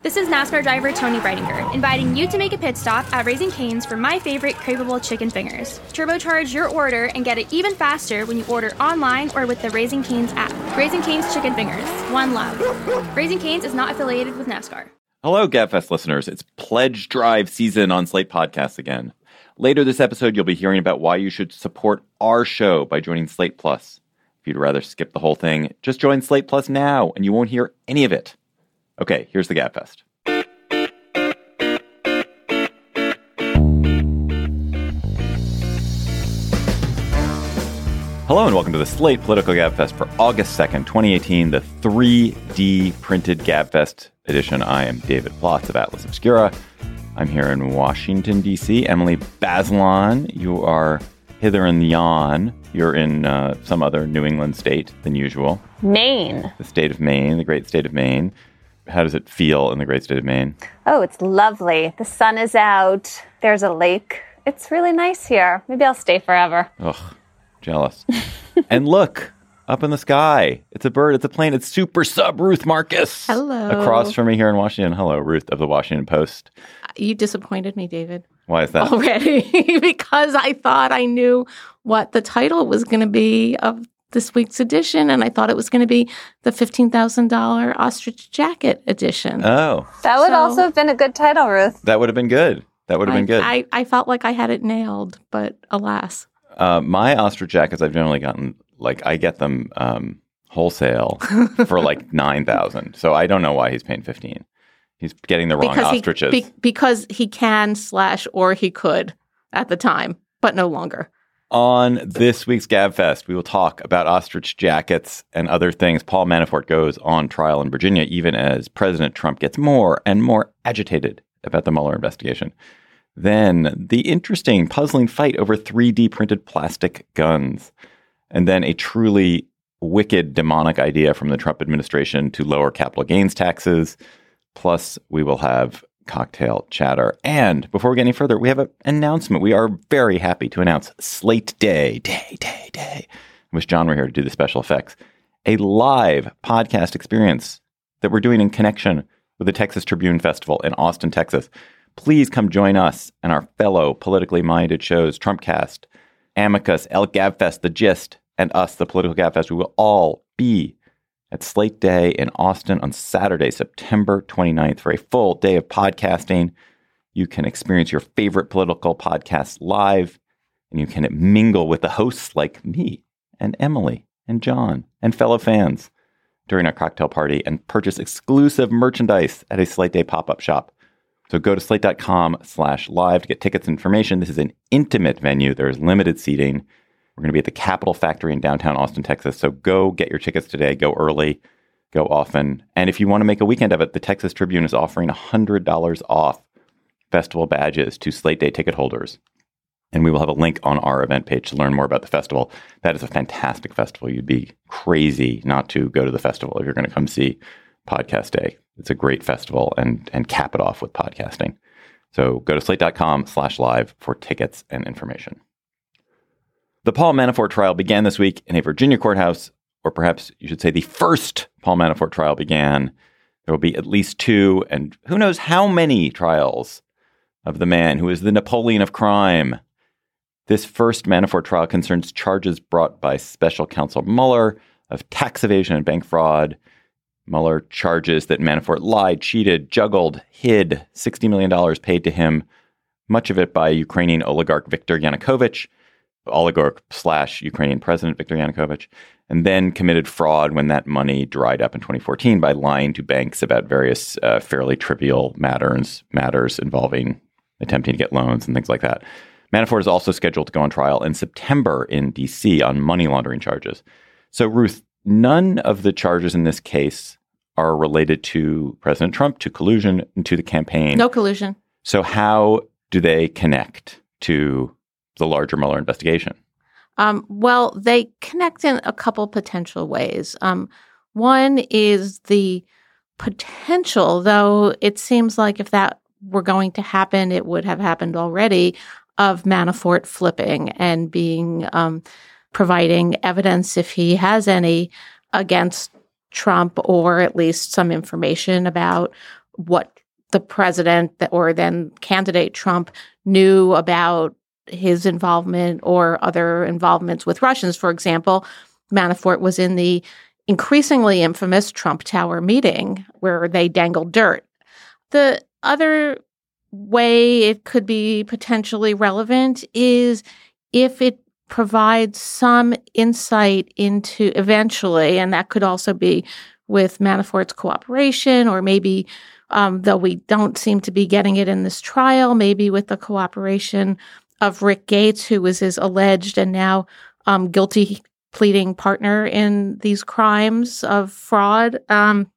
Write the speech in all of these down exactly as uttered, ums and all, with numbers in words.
This is NASCAR driver Tony Breidinger, inviting you to make a pit stop at Raising Cane's for my favorite craveable chicken fingers. Turbocharge your order and get it even faster when you order online or with the Raising Cane's app. Raising Cane's Chicken Fingers. One love. Raising Cane's is not affiliated with NASCAR. Hello, GabFest listeners. It's Pledge Drive season on Slate Podcasts again. Later this episode, you'll be hearing about why you should support our show by joining Slate Plus. If you'd rather skip the whole thing, just join Slate Plus now and you won't hear any of it. Okay, here's the GabFest. Hello and welcome to the Slate Political GabFest for August second, twenty eighteen, the three D printed GabFest edition. I am David Plotz of Atlas Obscura. I'm here in Washington, D C Emily Bazelon, you are hither and yon. You're in uh, some other New England state than usual. Maine. The state of Maine, the great state of Maine. How does it feel in the great state of Maine? Oh, it's lovely. The sun is out. There's a lake. It's really nice here. Maybe I'll stay forever. Ugh, jealous. And look, up in the sky. It's a bird. It's a plane. It's Super Sub Ruth Marcus. Hello. Across from me here in Washington. Hello, Ruth of the Washington Post. You disappointed me, David. Why is that? Already. Because I thought I knew what the title was going to be of this week's edition, and I thought it was going to be the fifteen thousand dollars ostrich jacket edition. Oh. That would So- also have been a good title, Ruth. That would have been good. That would have I, been good. I, I felt like I had it nailed, but alas. Uh, my ostrich jackets, I've generally gotten, like, I get them um, wholesale for like nine thousand dollars. So I don't know why he's paying fifteen. He's getting the wrong Because he, ostriches. be- because he can slash or he could at the time, but no longer. On this week's GabFest, we will talk about ostrich jackets and other things. Paul Manafort goes on trial in Virginia, even as President Trump gets more and more agitated about the Mueller investigation. Then the interesting, puzzling fight over three D printed plastic guns. And then a truly wicked, demonic idea from the Trump administration to lower capital gains taxes. Plus, we will have cocktail chatter. And before we get any further, we have an announcement. We are very happy to announce Slate Day, Day, Day, Day. I wish John were here to do the special effects. A live podcast experience that we're doing in connection with the Texas Tribune Festival in Austin, Texas. Please come join us and our fellow politically minded shows, Trumpcast, Amicus, El Gabfest, The Gist, and us, the Political Gabfest. We will all be at Slate Day in Austin on Saturday, September twenty-ninth, for a full day of podcasting. You can experience your favorite political podcasts live, and you can mingle with the hosts like me and Emily and John and fellow fans during our cocktail party and purchase exclusive merchandise at a Slate Day pop-up shop. So go to slate.com slash live to get tickets and information. This is an intimate venue. There's limited seating. We're going to be at the Capitol Factory in downtown Austin, Texas. So go get your tickets today. Go early. Go often. And if you want to make a weekend of it, the Texas Tribune is offering one hundred dollars off festival badges to Slate Day ticket holders. And we will have a link on our event page to learn more about the festival. That is a fantastic festival. You'd be crazy not to go to the festival if you're going to come see Podcast Day. It's a great festival, and and cap it off with podcasting. So go to slate.com slash live for tickets and information. The Paul Manafort trial began this week in a Virginia courthouse, or perhaps you should say the first Paul Manafort trial began. There will be at least two, and who knows how many trials of the man who is the Napoleon of crime. This first Manafort trial concerns charges brought by special counsel Mueller of tax evasion and bank fraud. Mueller charges that Manafort lied, cheated, juggled, hid sixty million dollars paid to him, much of it by Ukrainian oligarch Viktor Yanukovych, oligarch slash Ukrainian president Viktor Yanukovych, and then committed fraud when that money dried up in twenty fourteen by lying to banks about various uh, fairly trivial matters, matters involving attempting to get loans and things like that. Manafort is also scheduled to go on trial in September in D C on money laundering charges. So, Ruth, none of the charges in this case are related to President Trump, to collusion, and to the campaign. No collusion. So how do they connect to the larger Mueller investigation? Um, well, they connect in a couple potential ways. Um, one is the potential, though it seems like if that were going to happen, it would have happened already, of Manafort flipping and being um, providing evidence, if he has any, against Trump, or at least some information about what the president or then candidate Trump knew about his involvement or other involvements with Russians. For example, Manafort was in the increasingly infamous Trump Tower meeting where they dangled dirt. The other way it could be potentially relevant is if it provides some insight into eventually, and that could also be with Manafort's cooperation, or maybe, um, though we don't seem to be getting it in this trial, maybe with the cooperation of Rick Gates, who was his alleged and now um, guilty pleading partner in these crimes of fraud. Um,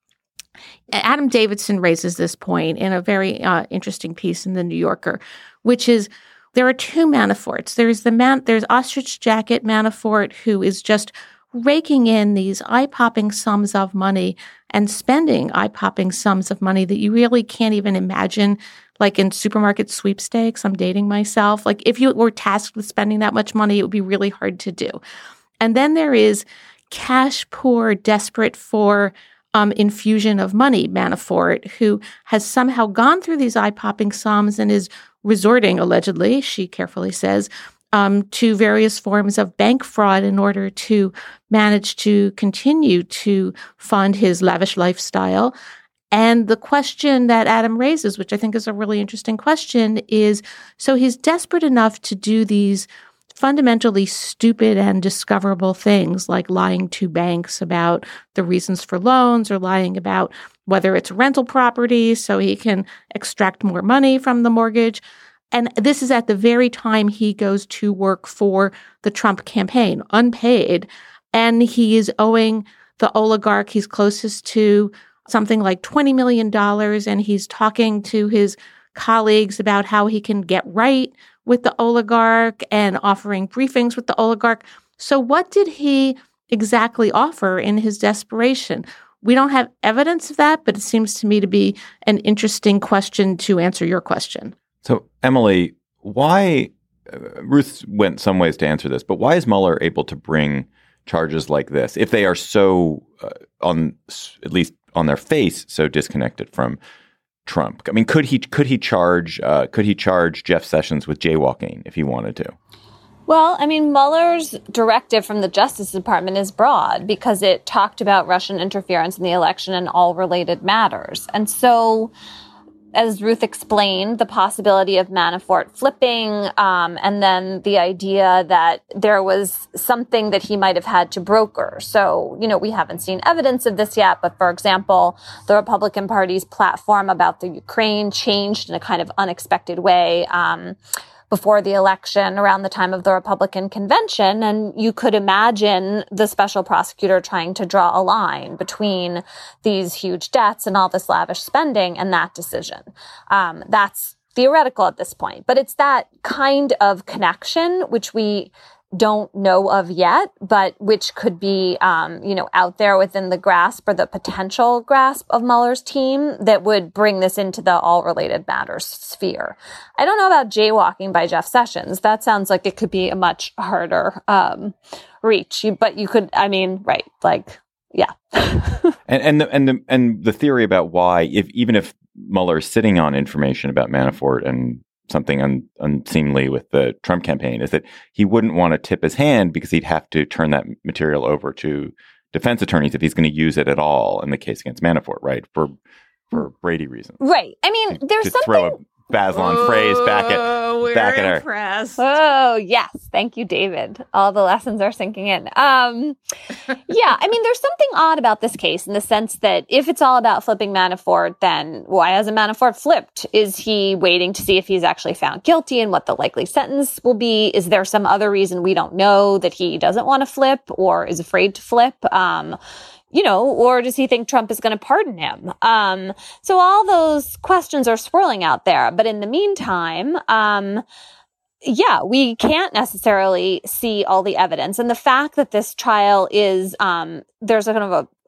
Adam Davidson raises this point in a very uh, interesting piece in The New Yorker, which is there are two Manaforts. There's the man, there's Ostrich Jacket Manafort, who is just raking in these eye-popping sums of money and spending eye-popping sums of money that you really can't even imagine, like in supermarket sweepstakes. I'm dating myself. Like if you were tasked with spending that much money, it would be really hard to do. And then there is cash poor, desperate for um, infusion of money Manafort, who has somehow gone through these eye-popping sums and is resorting, allegedly, she carefully says, um, to various forms of bank fraud in order to manage to continue to fund his lavish lifestyle. And the question that Adam raises, which I think is a really interesting question, is so he's desperate enough to do these fundamentally stupid and discoverable things like lying to banks about the reasons for loans or lying about whether it's rental property so he can extract more money from the mortgage. And this is at the very time he goes to work for the Trump campaign, unpaid, and he is owing the oligarch he's closest to something like twenty million dollars, and he's talking to his colleagues about how he can get right with the oligarch and offering briefings with the oligarch. So what did he exactly offer in his desperation? We don't have evidence of that, but it seems to me to be an interesting question to answer your question. So, Emily, why, uh, Ruth went some ways to answer this, but why is Mueller able to bring charges like this if they are so, uh, on at least on their face, so disconnected from Trump? I mean, could he could he charge uh, could he charge Jeff Sessions with jaywalking if he wanted to? Well, I mean, Mueller's directive from the Justice Department is broad because it talked about Russian interference in the election and all related matters. And so, as Ruth explained, the possibility of Manafort flipping, um, and then the idea that there was something that he might have had to broker. So, you know, we haven't seen evidence of this yet, but for example, the Republican Party's platform about the Ukraine changed in a kind of unexpected way um, before the election around the time of the Republican convention. And you could imagine the special prosecutor trying to draw a line between these huge debts and all this lavish spending and that decision. Um, that's theoretical at this point, but it's that kind of connection which we don't know of yet, but which could be, um, you know, out there within the grasp or the potential grasp of Mueller's team that would bring this into the all related matters sphere. I don't know about jaywalking by Jeff Sessions. That sounds like it could be a much harder, um, reach, you, but you could, I mean, right. Like, yeah. and, and the, and the, and the theory about why, if, even if Mueller is sitting on information about Manafort and something un, unseemly with the Trump campaign, is that he wouldn't want to tip his hand because he'd have to turn that material over to defense attorneys if he's going to use it at all in the case against Manafort, right? For for Brady reasons. Right. I mean, to, there's to something... throw a Bazelon phrase back at we're back at impressed. her. Oh, yes. Thank you, David. All the lessons are sinking in. Um, yeah, I mean, there's something odd about this case in the sense that if it's all about flipping Manafort, then why hasn't Manafort flipped? Is he waiting to see if he's actually found guilty and what the likely sentence will be? Is there some other reason we don't know that he doesn't want to flip or is afraid to flip? Um, You know, or does he think Trump is going to pardon him? Um, so all those questions are swirling out there. But in the meantime, um, yeah, we can't necessarily see all the evidence. And the fact that this trial is, um, there's a kind of a,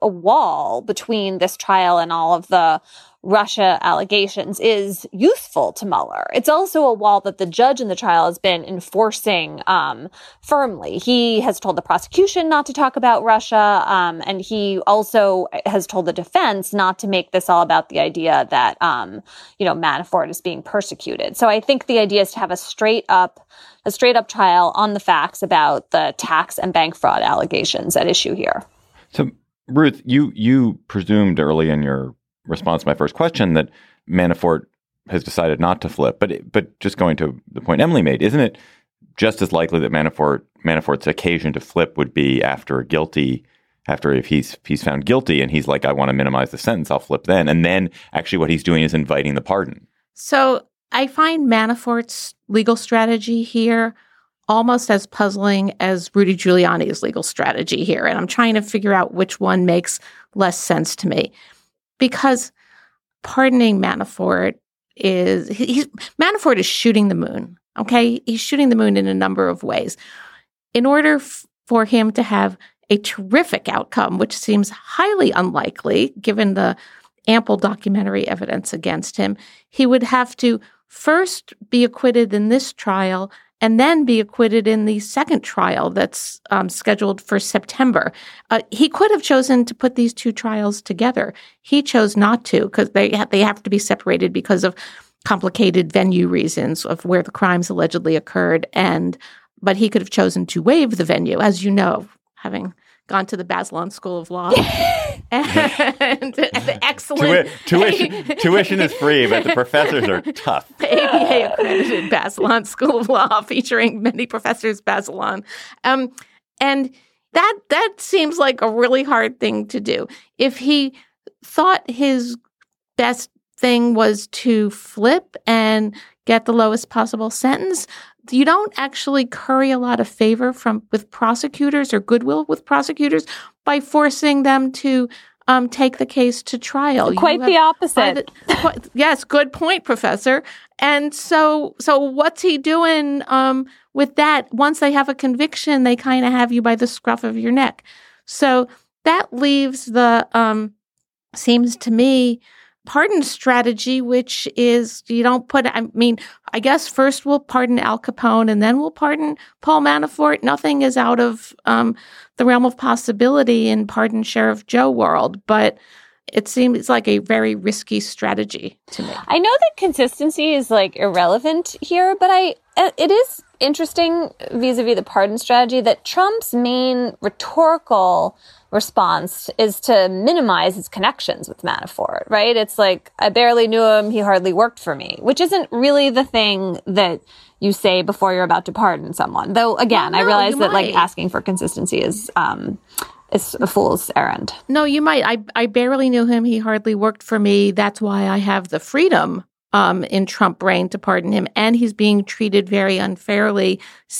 a wall between this trial and all of the Russia allegations is useful to Mueller. It's also a wall that the judge in the trial has been enforcing um, firmly. He has told the prosecution not to talk about Russia, um, and he also has told the defense not to make this all about the idea that, um, you know, Manafort is being persecuted. So I think the idea is to have a straight up, a straight up trial on the facts about the tax and bank fraud allegations at issue here. So, Ruth, you you presumed early in your response to my first question that Manafort has decided not to flip. But but just going to the point Emily made, isn't it just as likely that Manafort Manafort's occasion to flip would be after a guilty, after if he's if he's found guilty and he's like, I want to minimize the sentence, I'll flip then. And then actually what he's doing is inviting the pardon. So I find Manafort's legal strategy here almost as puzzling as Rudy Giuliani's legal strategy here. And I'm trying to figure out which one makes less sense to me. Because pardoning Manafort is, he's, Manafort is shooting the moon, okay? He's shooting the moon in a number of ways. In order f- for him to have a terrific outcome, which seems highly unlikely given the ample documentary evidence against him, he would have to first be acquitted in this trial and then be acquitted in the second trial that's um, scheduled for September. Uh, he could have chosen to put these two trials together. He chose not to because they ha- they have to be separated because of complicated venue reasons of where the crimes allegedly occurred. And but he could have chosen to waive the venue, as you know, having gone to the Bazelon School of Law. and, and the excellent... Tui- tuition, tuition is free, but the professors are tough. The A B A-accredited Bazelon School of Law, featuring many professors Bazelon. Um, and that that seems like a really hard thing to do. If he thought his best thing was to flip and get the lowest possible sentence, you don't actually curry a lot of favor from with prosecutors or goodwill with prosecutors by forcing them to um, take the case to trial. Quite have, the opposite. The, quite, yes, good point, Professor. And so, so what's he doing um, with that? Once they have a conviction, they kind of have you by the scruff of your neck. So that leaves the um, seems to me. pardon strategy, which is you don't put, I mean, I guess first we'll pardon Al Capone and then we'll pardon Paul Manafort. Nothing is out of um, the realm of possibility in pardon Sheriff Joe world, but it seems like a very risky strategy to me. I know that consistency is like irrelevant here, but I it is interesting vis-a-vis the pardon strategy that Trump's main rhetorical response is to minimize his connections with Manafort, right? It's like, I barely knew him, he hardly worked for me, which isn't really the thing that you say before you're about to pardon someone. Though, again, well, no, I realize that might. like asking for consistency is um, is a fool's errand. No, you might. I, I barely knew him, he hardly worked for me. That's why I have the freedom Um, in Trump brain to pardon him, and he's being treated very unfairly.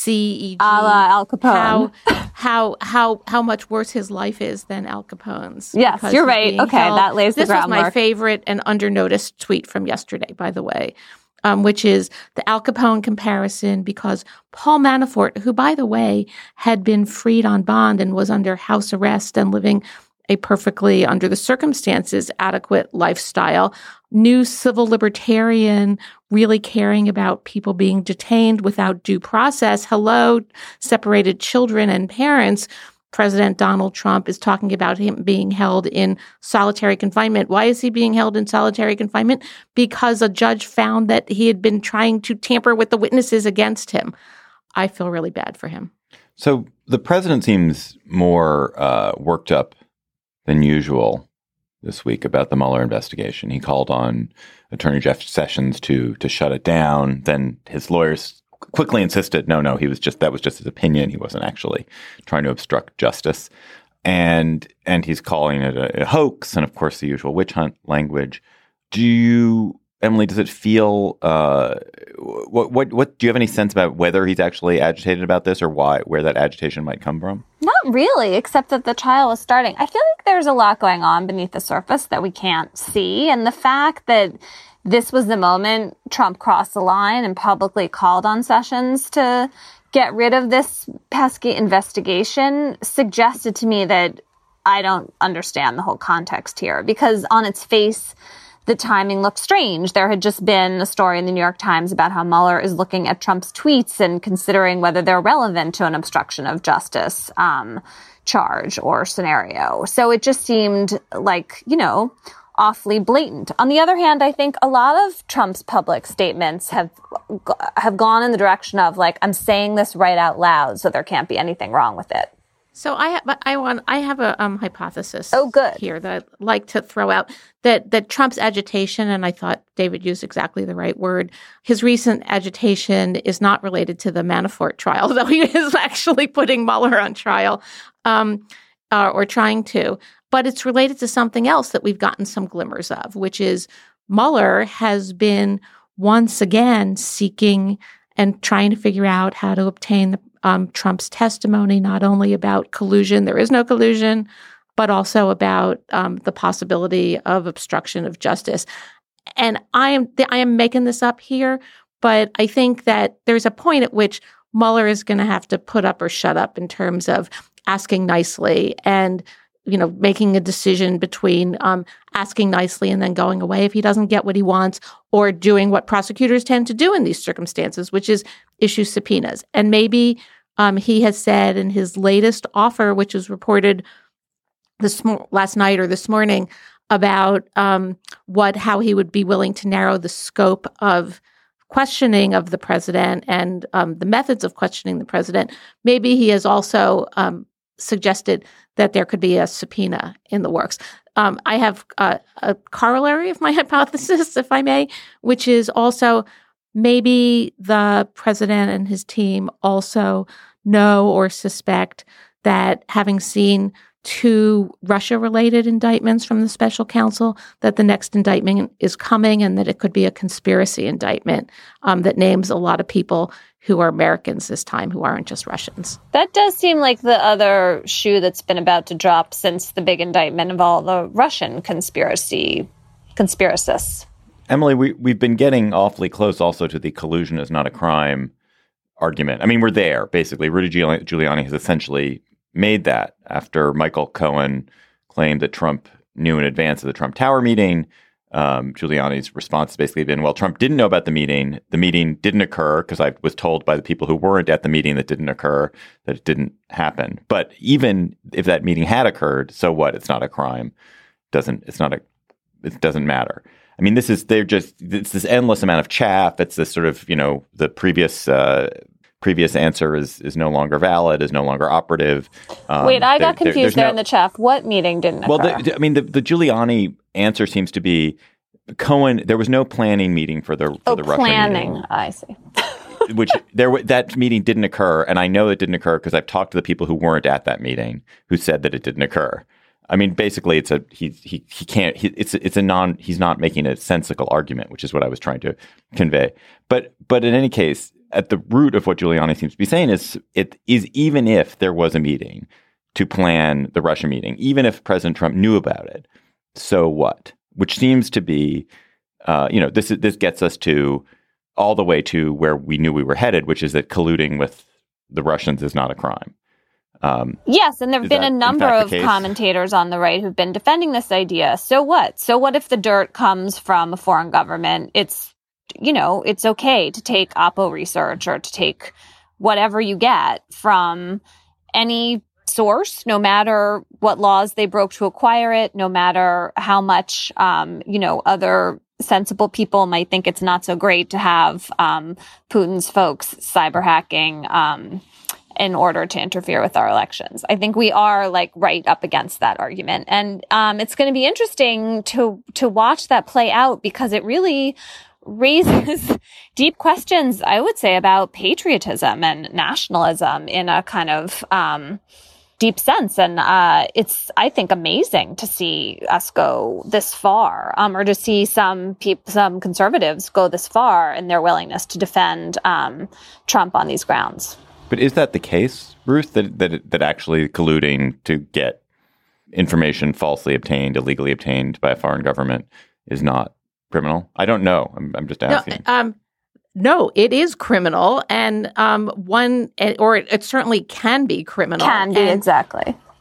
C, a la Al Capone. How, how how how much worse his life is than Al Capone's. Yes, you're right. Okay, held. that lays the this groundwork. This was my favorite and undernoticed tweet from yesterday, by the way, um, which is the Al Capone comparison, because Paul Manafort, who, by the way, had been freed on bond and was under house arrest and living a perfectly, under the circumstances, adequate lifestyle, new civil libertarian, really caring about people being detained without due process. Hello, separated children and parents. President Donald Trump is talking about him being held in solitary confinement. Why is he being held in solitary confinement? Because a judge found that he had been trying to tamper with the witnesses against him. I feel really bad for him. So the president seems more uh, worked up than usual this week about the Mueller investigation. He called on Attorney Jeff Sessions to to shut it down. Then his lawyers quickly insisted, no, no, he was just that was just his opinion. He wasn't actually trying to obstruct justice. And and he's calling it a, a hoax, and of course the usual witch hunt language. Do you, Emily, does it feel uh, what what what do you have any sense about whether he's actually agitated about this, or why where that agitation might come from? Not really, except that the trial is starting. I feel like there's a lot going on beneath the surface that we can't see. And the fact that this was the moment Trump crossed the line and publicly called on Sessions to get rid of this pesky investigation suggested to me that I don't understand the whole context here, because on its face, the timing looked strange. There had just been a story in the New York Times about how Mueller is looking at Trump's tweets and considering whether they're relevant to an obstruction of justice um, charge or scenario. So it just seemed like, you know, awfully blatant. On the other hand, I think a lot of Trump's public statements have have gone in the direction of, like, I'm saying this right out loud, so there can't be anything wrong with it. So I have, I want, I have a um, hypothesis. Oh, good. Here that I'd like to throw out that that Trump's agitation, and I thought David used exactly the right word. His recent agitation is not related to the Manafort trial, though he is actually putting Mueller on trial, um, uh, or trying to. But it's related to something else that we've gotten some glimmers of, which is Mueller has been once again seeking and trying to figure out how to obtain the Um, Trump's testimony, not only about collusion, there is no collusion, but also about um, the possibility of obstruction of justice. And I am I am making this up here, but I think that there's a point at which Mueller is going to have to put up or shut up in terms of asking nicely and, you know, making a decision between um, asking nicely and then going away if he doesn't get what he wants, or doing what prosecutors tend to do in these circumstances, which is issue subpoenas. And maybe um, he has said in his latest offer, which was reported this mo- last night or this morning, about um, what how he would be willing to narrow the scope of questioning of the president and um, the methods of questioning the president. Maybe he has also um, suggested that there could be a subpoena in the works. Um, I have uh, a corollary of my hypothesis, if I may, which is also maybe the president and his team also know or suspect that, having seen two Russia-related indictments from the special counsel, that the next indictment is coming and that it could be a conspiracy indictment um, that names a lot of people who are Americans this time, who aren't just Russians. That does seem like the other shoe that's been about to drop since the big indictment of all the Russian conspiracy conspiracists. Emily, we, we've been getting awfully close also to the collusion is not a crime argument. I mean, we're there, basically. Rudy Giuliani has essentially made that after Michael Cohen claimed that Trump knew in advance of the Trump Tower meeting. Um, Giuliani's response has basically been, well, Trump didn't know about the meeting. The meeting didn't occur because I was told by the people who weren't at the meeting that didn't occur that it didn't happen. But even if that meeting had occurred, so what? It's not a crime. Doesn't it's not a it doesn't matter. I mean, this is they're just it's this endless amount of chaff. It's this sort of, you know, the previous uh, previous answer is is no longer valid, is no longer operative. Um, Wait, I got there, confused there, there no, in the chaff. What meeting didn't well, occur? Well, I mean, the, the Giuliani answer seems to be Cohen. There was no planning meeting for the for oh, the planning. Russia meeting. I see. Which there that meeting didn't occur, and I know it didn't occur because I've talked to the people who weren't at that meeting who said that it didn't occur. I mean, basically, it's a he he he can't. He, it's it's a non. He's not making a sensical argument, which is what I was trying to convey. But but in any case, at the root of what Giuliani seems to be saying is it is even if there was a meeting to plan the Russia meeting, even if President Trump knew about it, so what? Which seems to be, uh, you know, this is this gets us to all the way to where we knew we were headed, which is that colluding with the Russians is not a crime. Um, yes, and there have been a number of commentators on the right who've been defending this idea. So what? So what if the dirt comes from a foreign government? It's, you know, it's okay to take Oppo research or to take whatever you get from any source, no matter what laws they broke to acquire it, no matter how much, um, you know, other sensible people might think it's not so great to have um, Putin's folks cyber hacking um, in order to interfere with our elections. I think we are like right up against that argument. And um, it's going to be interesting to to watch that play out, because it really raises deep questions, I would say, about patriotism and nationalism in a kind of um, deep sense. And uh, it's, I think, amazing to see us go this far, um, or to see some peop- some conservatives go this far in their willingness to defend um, Trump on these grounds. But is that the case, Ruth, that, that that actually colluding to get information falsely obtained, illegally obtained by a foreign government is not criminal? I don't know. I'm, I'm just asking. No, um, no, it is criminal, and um, one, or it, it certainly can be criminal. Can be, and, exactly.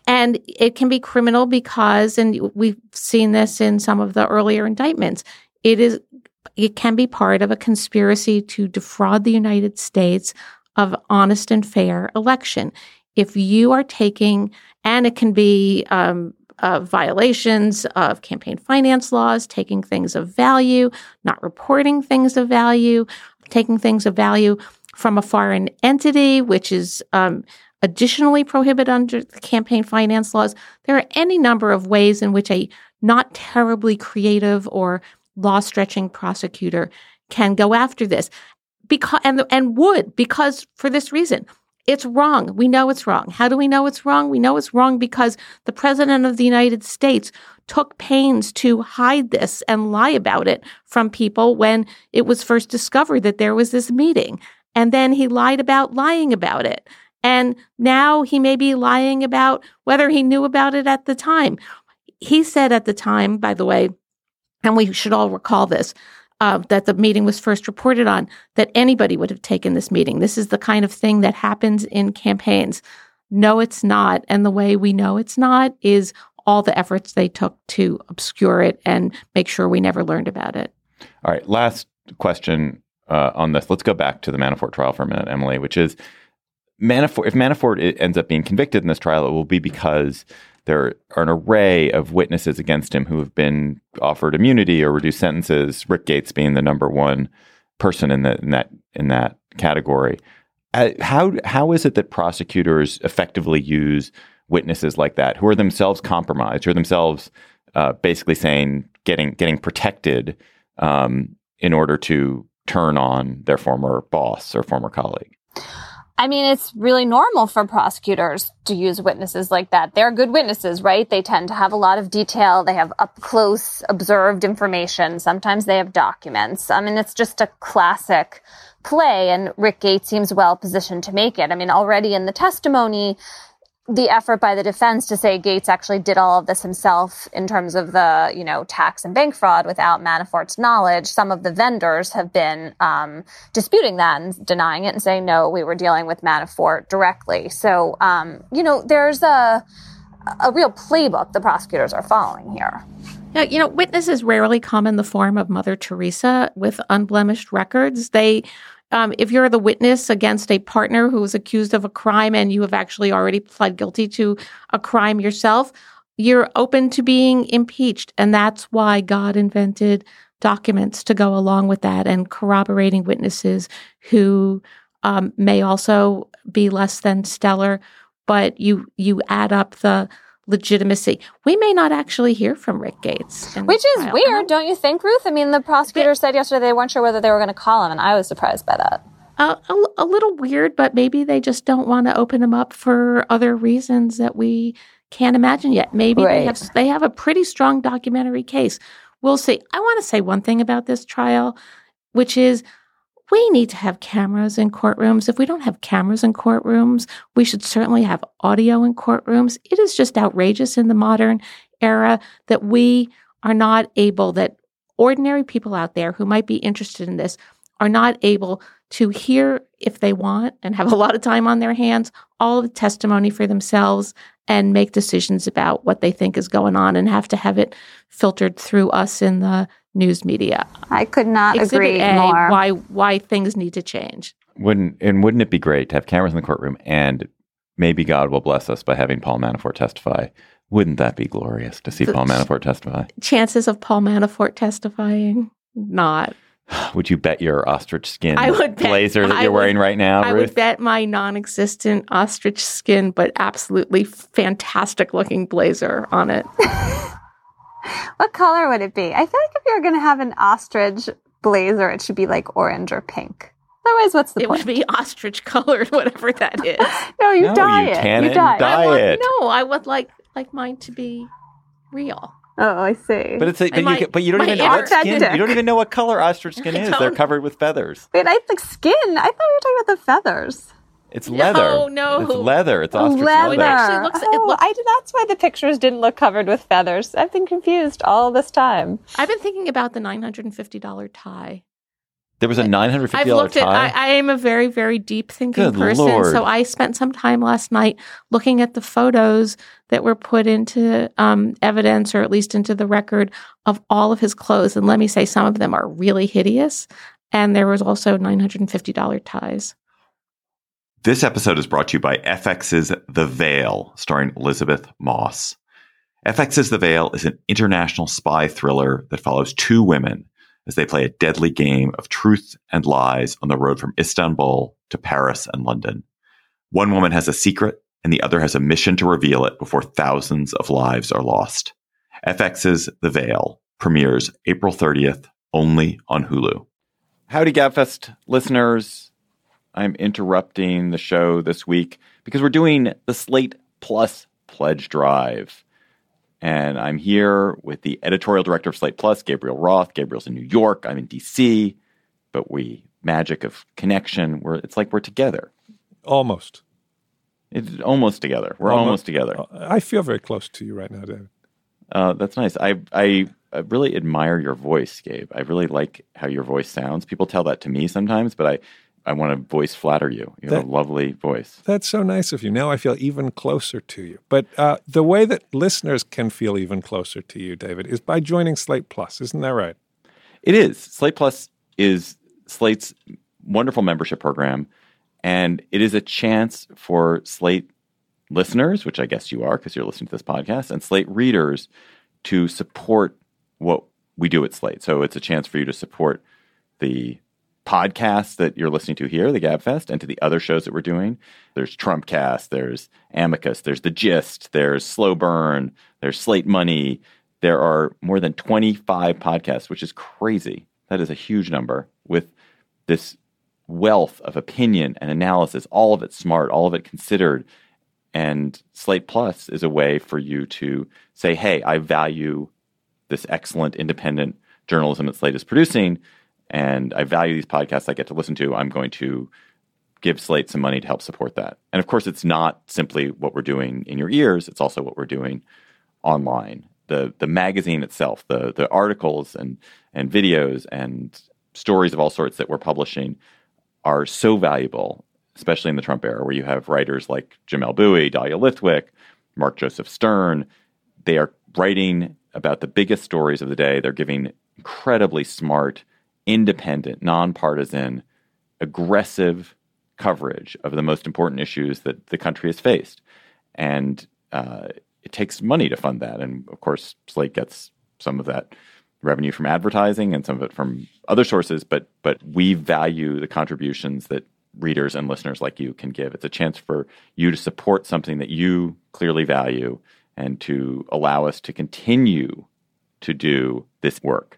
And it can be criminal because, and we've seen this in some of the earlier indictments, it is it can be part of a conspiracy to defraud the United States of honest and fair election. If you are taking, and it can be um, uh, violations of campaign finance laws, taking things of value, not reporting things of value, taking things of value from a foreign entity, which is um, additionally prohibited under the campaign finance laws. There are any number of ways in which a not terribly creative or law-stretching prosecutor can go after this, because and and would because for this reason. It's wrong. We know it's wrong. How do we know it's wrong? We know it's wrong because the President of the United States took pains to hide this and lie about it from people when it was first discovered that there was this meeting. And then he lied about lying about it. And now he may be lying about whether he knew about it at the time. He said at the time, by the way, and we should all recall this, uh, that the meeting was first reported on, that anybody would have taken this meeting. This is the kind of thing that happens in campaigns. No, it's not. And the way we know it's not is all the efforts they took to obscure it and make sure we never learned about it. All right. Last question uh, on this. Let's go back to the Manafort trial for a minute, Emily, which is Manafort. If Manafort ends up being convicted in this trial, it will be because there are an array of witnesses against him who have been offered immunity or reduced sentences, Rick Gates being the number one person in, the, in that in that category. Uh, how how is it that prosecutors effectively use witnesses like that, who are themselves compromised, who are themselves uh, basically saying getting getting protected um, in order to turn on their former boss or former colleague? I mean, it's really normal for prosecutors to use witnesses like that. They're good witnesses, right? They tend to have a lot of detail. They have up close observed information. Sometimes they have documents. I mean, it's just a classic play, and Rick Gates seems well positioned to make it. I mean, already in the testimony, the effort by the defense to say Gates actually did all of this himself in terms of the, you know, tax and bank fraud without Manafort's knowledge. Some of the vendors have been um, disputing that and denying it and saying, no, we were dealing with Manafort directly. So, um, you know, there's a, a real playbook the prosecutors are following here. Yeah, you know, witnesses rarely come in the form of Mother Teresa with unblemished records. They Um, if you're the witness against a partner who is accused of a crime and you have actually already pled guilty to a crime yourself, you're open to being impeached. And that's why God invented documents to go along with that and corroborating witnesses who um, may also be less than stellar, but you you add up the legitimacy. We may not actually hear from Rick Gates. Which is trial. weird, don't you think, Ruth? I mean, the prosecutor but, said yesterday they weren't sure whether they were going to call him, and I was surprised by that. Uh, a, a little weird, but maybe they just don't want to open him up for other reasons that we can't imagine yet. Maybe right. they have they have a pretty strong documentary case. We'll see. I want to say one thing about this trial, which is we need to have cameras in courtrooms. If we don't have cameras in courtrooms, we should certainly have audio in courtrooms. It is just outrageous in the modern era that we are not able, that ordinary people out there who might be interested in this are not able to hear, if they want and have a lot of time on their hands, all of the testimony for themselves and make decisions about what they think is going on and have to have it filtered through us in the news media. I could not Exhibit agree A, more. Why why things need to change. Wouldn't and wouldn't it be great to have cameras in the courtroom, and maybe God will bless us by having Paul Manafort testify? Wouldn't that be glorious to see the Paul Manafort testify? Chances of Paul Manafort testifying? Not. Would you bet your ostrich skin I would bet, blazer that I you're would, wearing right now, I Ruth? would bet my non-existent ostrich skin, but absolutely fantastic looking blazer on it. What color would it be? I feel like if you're going to have an ostrich blazer, it should be like orange or pink. Otherwise, what's the it point? It would be ostrich colored, whatever that is. no, you no, dye you it. Tan you it dye, and dye I want, it. No, I would like like mine to be real. Oh, I see. But it's a, but, my, you, can, but you don't even know what skin. You don't even know what color ostrich skin is. They're covered with feathers. Wait, I think skin. I thought we were talking about the feathers. It's leather. No, no. It's leather. It's ostrich leather. leather. It actually looks, oh, it looks, I, that's why the pictures didn't look covered with feathers. I've been confused all this time. I've been thinking about the nine hundred fifty dollars tie There was a nine hundred fifty dollars I've looked tie? at, I, I am a very, very deep thinking Good person. Lord. So I spent some time last night looking at the photos that were put into um, evidence, or at least into the record, of all of his clothes. And let me say, some of them are really hideous. And there was also nine hundred fifty dollars ties. This episode is brought to you by F X's The Veil, starring Elizabeth Moss. F X's The Veil is an international spy thriller that follows two women as they play a deadly game of truth and lies on the road from Istanbul to Paris and London. One woman has a secret, and the other has a mission to reveal it before thousands of lives are lost. F X's The Veil premieres April thirtieth, only on Hulu. Howdy, GabFest listeners. I'm interrupting the show this week because we're doing the Slate Plus Pledge Drive. And I'm here with the editorial director of Slate Plus, Gabriel Roth. Gabriel's in New York. I'm in D C. But we, magic of connection, we're, it's like we're together. Almost. It's almost together. We're almost, almost together. I feel very close to you right now, David. Uh, that's nice. I, I I really admire your voice, Gabe. I really like how your voice sounds. People tell that to me sometimes, but I, I want to voice flatter you. You have that, a lovely voice. That's so nice of you. Now I feel even closer to you. But uh, the way that listeners can feel even closer to you, David, is by joining Slate Plus. Isn't that right? It is. Slate Plus is Slate's wonderful membership program, and it is a chance for Slate listeners, which I guess you are because you're listening to this podcast, and Slate readers to support what we do at Slate. So it's a chance for you to support the podcasts that you're listening to here, the GabFest, and to the other shows that we're doing. There's Trumpcast, there's Amicus, there's The Gist, there's Slow Burn, there's Slate Money. There are more than twenty-five podcasts, which is crazy. That is a huge number, with this wealth of opinion and analysis, all of it smart, all of it considered. And Slate Plus is a way for you to say, hey, I value this excellent independent journalism that Slate is producing, and I value these podcasts I get to listen to. I'm going to give Slate some money to help support that. And of course, it's not simply what we're doing in your ears. It's also what we're doing online. The the magazine itself, the the articles and and videos and stories of all sorts that we're publishing are so valuable, especially in the Trump era, where you have writers like Jamelle Bouie, Dahlia Lithwick, Mark Joseph Stern. They are writing about the biggest stories of the day. They're giving incredibly smart, independent, nonpartisan, aggressive coverage of the most important issues that the country has faced. And uh, it takes money to fund that. And of course, Slate gets some of that revenue from advertising and some of it from other sources. But but we value the contributions that readers and listeners like you can give. It's a chance for you to support something that you clearly value and to allow us to continue to do this work.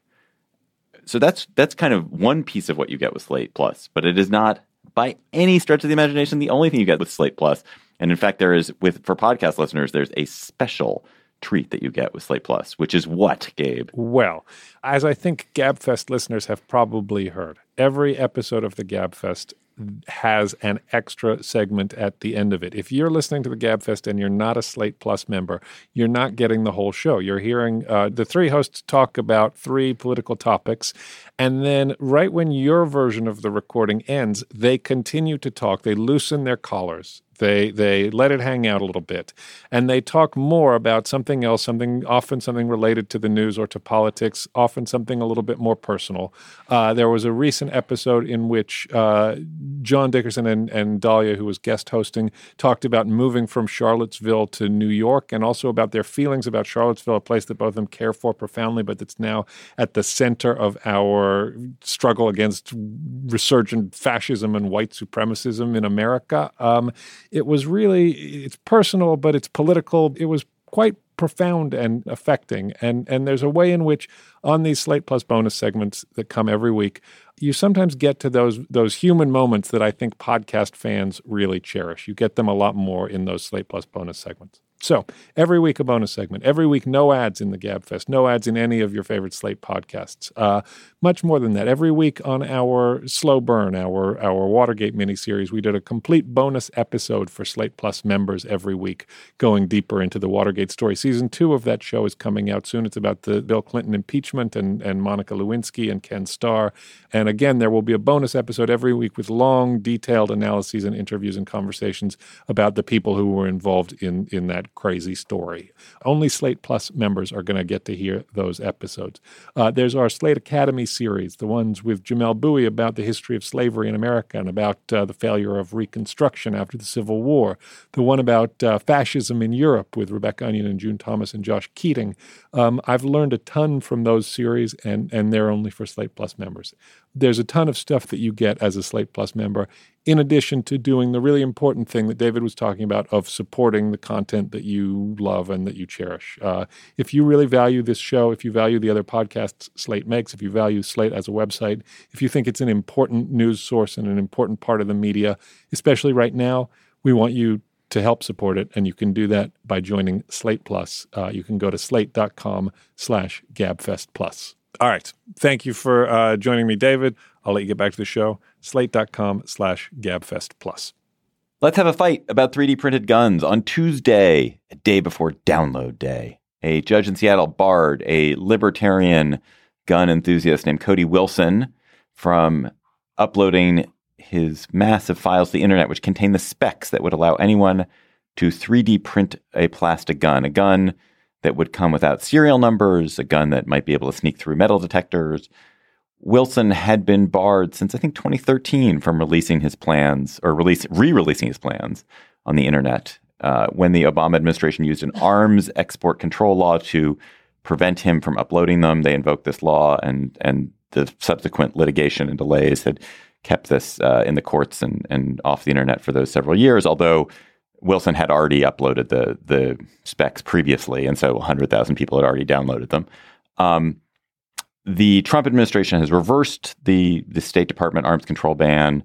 So that's that's kind of one piece of what you get with Slate Plus, but it is not by any stretch of the imagination the only thing you get with Slate Plus. And in fact, there is, with for podcast listeners, there's a special treat that you get with Slate Plus, which is what, Gabe? Well, as I think GabFest listeners have probably heard, every episode of the GabFest has an extra segment at the end of it. If you're listening to the GabFest and you're not a Slate Plus member, you're not getting the whole show. You're hearing uh, the three hosts talk about three political topics, and then right when your version of the recording ends, they continue to talk. They loosen their collars. They they let it hang out a little bit, and they talk more about something else, something often something related to the news or to politics, often something a little bit more personal. Uh, there was a recent episode in which uh, John Dickerson and, and Dahlia, who was guest hosting, talked about moving from Charlottesville to New York, and also about their feelings about Charlottesville, a place that both of them care for profoundly, but that's now at the center of our struggle against resurgent fascism and white supremacism in America. Um, It was really, it's personal, but it's political. It was quite profound and affecting. And and there's a way in which on these Slate Plus bonus segments that come every week, you sometimes get to those those human moments that I think podcast fans really cherish. You get them a lot more in those Slate Plus bonus segments. So every week a bonus segment. Every week no ads in the GabFest. No ads in any of your favorite Slate podcasts. Uh, much more than that. Every week on our Slow Burn, our, our Watergate miniseries, we did a complete bonus episode for Slate Plus members every week, going deeper into the Watergate story. Season two of that show is coming out soon. It's about the Bill Clinton impeachment and, and Monica Lewinsky and Ken Starr. And again, there will be a bonus episode every week with long, detailed analyses and interviews and conversations about the people who were involved in, in that crazy story. Only Slate Plus members are going to get to hear those episodes. Uh, there's our Slate Academy series, the ones with Jamelle Bouie about the history of slavery in America and about uh, the failure of Reconstruction after the Civil War. The one about uh, fascism in Europe with Rebecca Onion and June Thomas and Josh Keating. Um, I've learned a ton from those series, and, and they're only for Slate Plus members. There's a ton of stuff that you get as a Slate Plus member, in addition to doing the really important thing that David was talking about of supporting the content that you love and that you cherish. Uh, if you really value this show, if you value the other podcasts Slate makes, if you value Slate as a website, if you think it's an important news source and an important part of the media, especially right now, we want you to help support it, and you can do that by joining Slate Plus. Uh, you can go to slate.com slash GabFest Plus. All right. Thank you for uh, joining me, David. I'll let you get back to the show. Slate.com slash GabFest Plus. Let's have a fight about three D printed guns. On Tuesday, a day before download day, a judge in Seattle barred a libertarian gun enthusiast named Cody Wilson from uploading his massive files to the internet, which contain the specs that would allow anyone to three D print a plastic gun, a gun that would come without serial numbers, a gun that might be able to sneak through metal detectors. Wilson had been barred since, I think, twenty thirteen from releasing his plans or release, re-releasing his plans on the internet uh, when the Obama administration used an arms export control law to prevent him from uploading them. They invoked this law, and and the subsequent litigation and delays had kept this uh, in the courts and, and off the internet for those several years, although Wilson had already uploaded the the specs previously, and so one hundred thousand people had already downloaded them. Um, the Trump administration has reversed the, the State Department arms control ban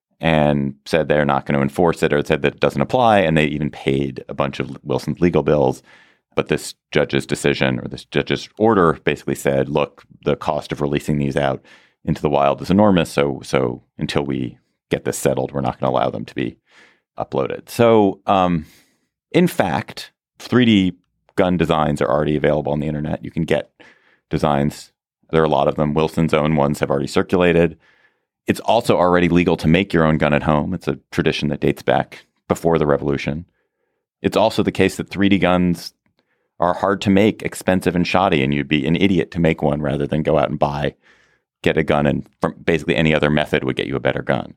and said they're not going to enforce it, or said that it doesn't apply, and they even paid a bunch of Wilson's legal bills. But this judge's decision, or this judge's order, basically said, look, the cost of releasing these out into the wild is enormous, so so until we get this settled, we're not going to allow them to be uploaded. So, um, in fact, three D gun designs are already available on the internet. You can get designs. There are a lot of them. Wilson's own ones have already circulated. It's also already legal to make your own gun at home. It's a tradition that dates back before the revolution. It's also the case that three D guns are hard to make, expensive, and shoddy, and you'd be an idiot to make one rather than go out and buy, get a gun, and from basically any other method would get you a better gun.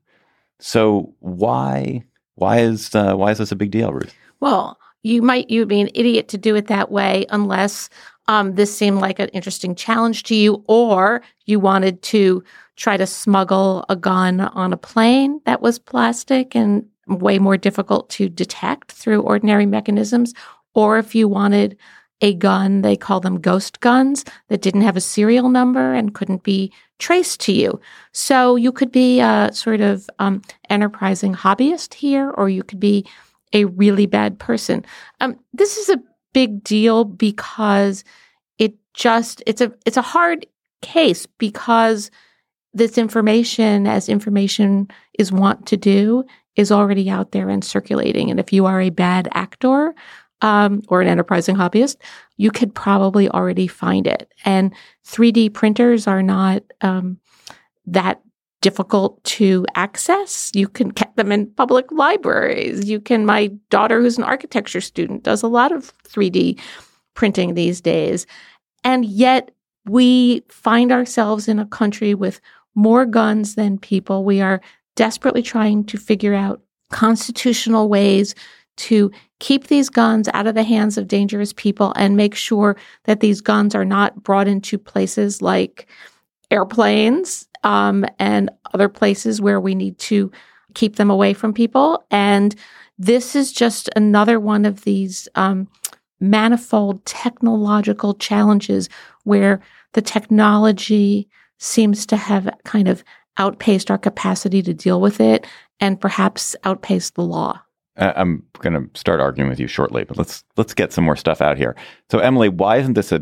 So why... Why is uh, why is this a big deal, Ruth? Well, you might you'd be an idiot to do it that way unless um, this seemed like an interesting challenge to you, or you wanted to try to smuggle a gun on a plane that was plastic and way more difficult to detect through ordinary mechanisms, or if you wanted a gun, they call them ghost guns, that didn't have a serial number and couldn't be traced to you. So you could be a sort of um, enterprising hobbyist here, or you could be a really bad person. Um, this is a big deal because it just, it's a, it's a hard case because this information, as information is wont to do, is already out there and circulating. And if you are a bad actor, Um, or an enterprising hobbyist, you could probably already find it. And three D printers are not um, that difficult to access. You can get them in public libraries. You can, my daughter, who's an architecture student, does a lot of three D printing these days. And yet we find ourselves in a country with more guns than people. We are desperately trying to figure out constitutional ways to keep these guns out of the hands of dangerous people and make sure that these guns are not brought into places like airplanes um, and other places where we need to keep them away from people. And this is just another one of these um, manifold technological challenges where the technology seems to have kind of outpaced our capacity to deal with it and perhaps outpaced the law. I'm going to start arguing with you shortly, but let's let's get some more stuff out here. So, Emily, why isn't this a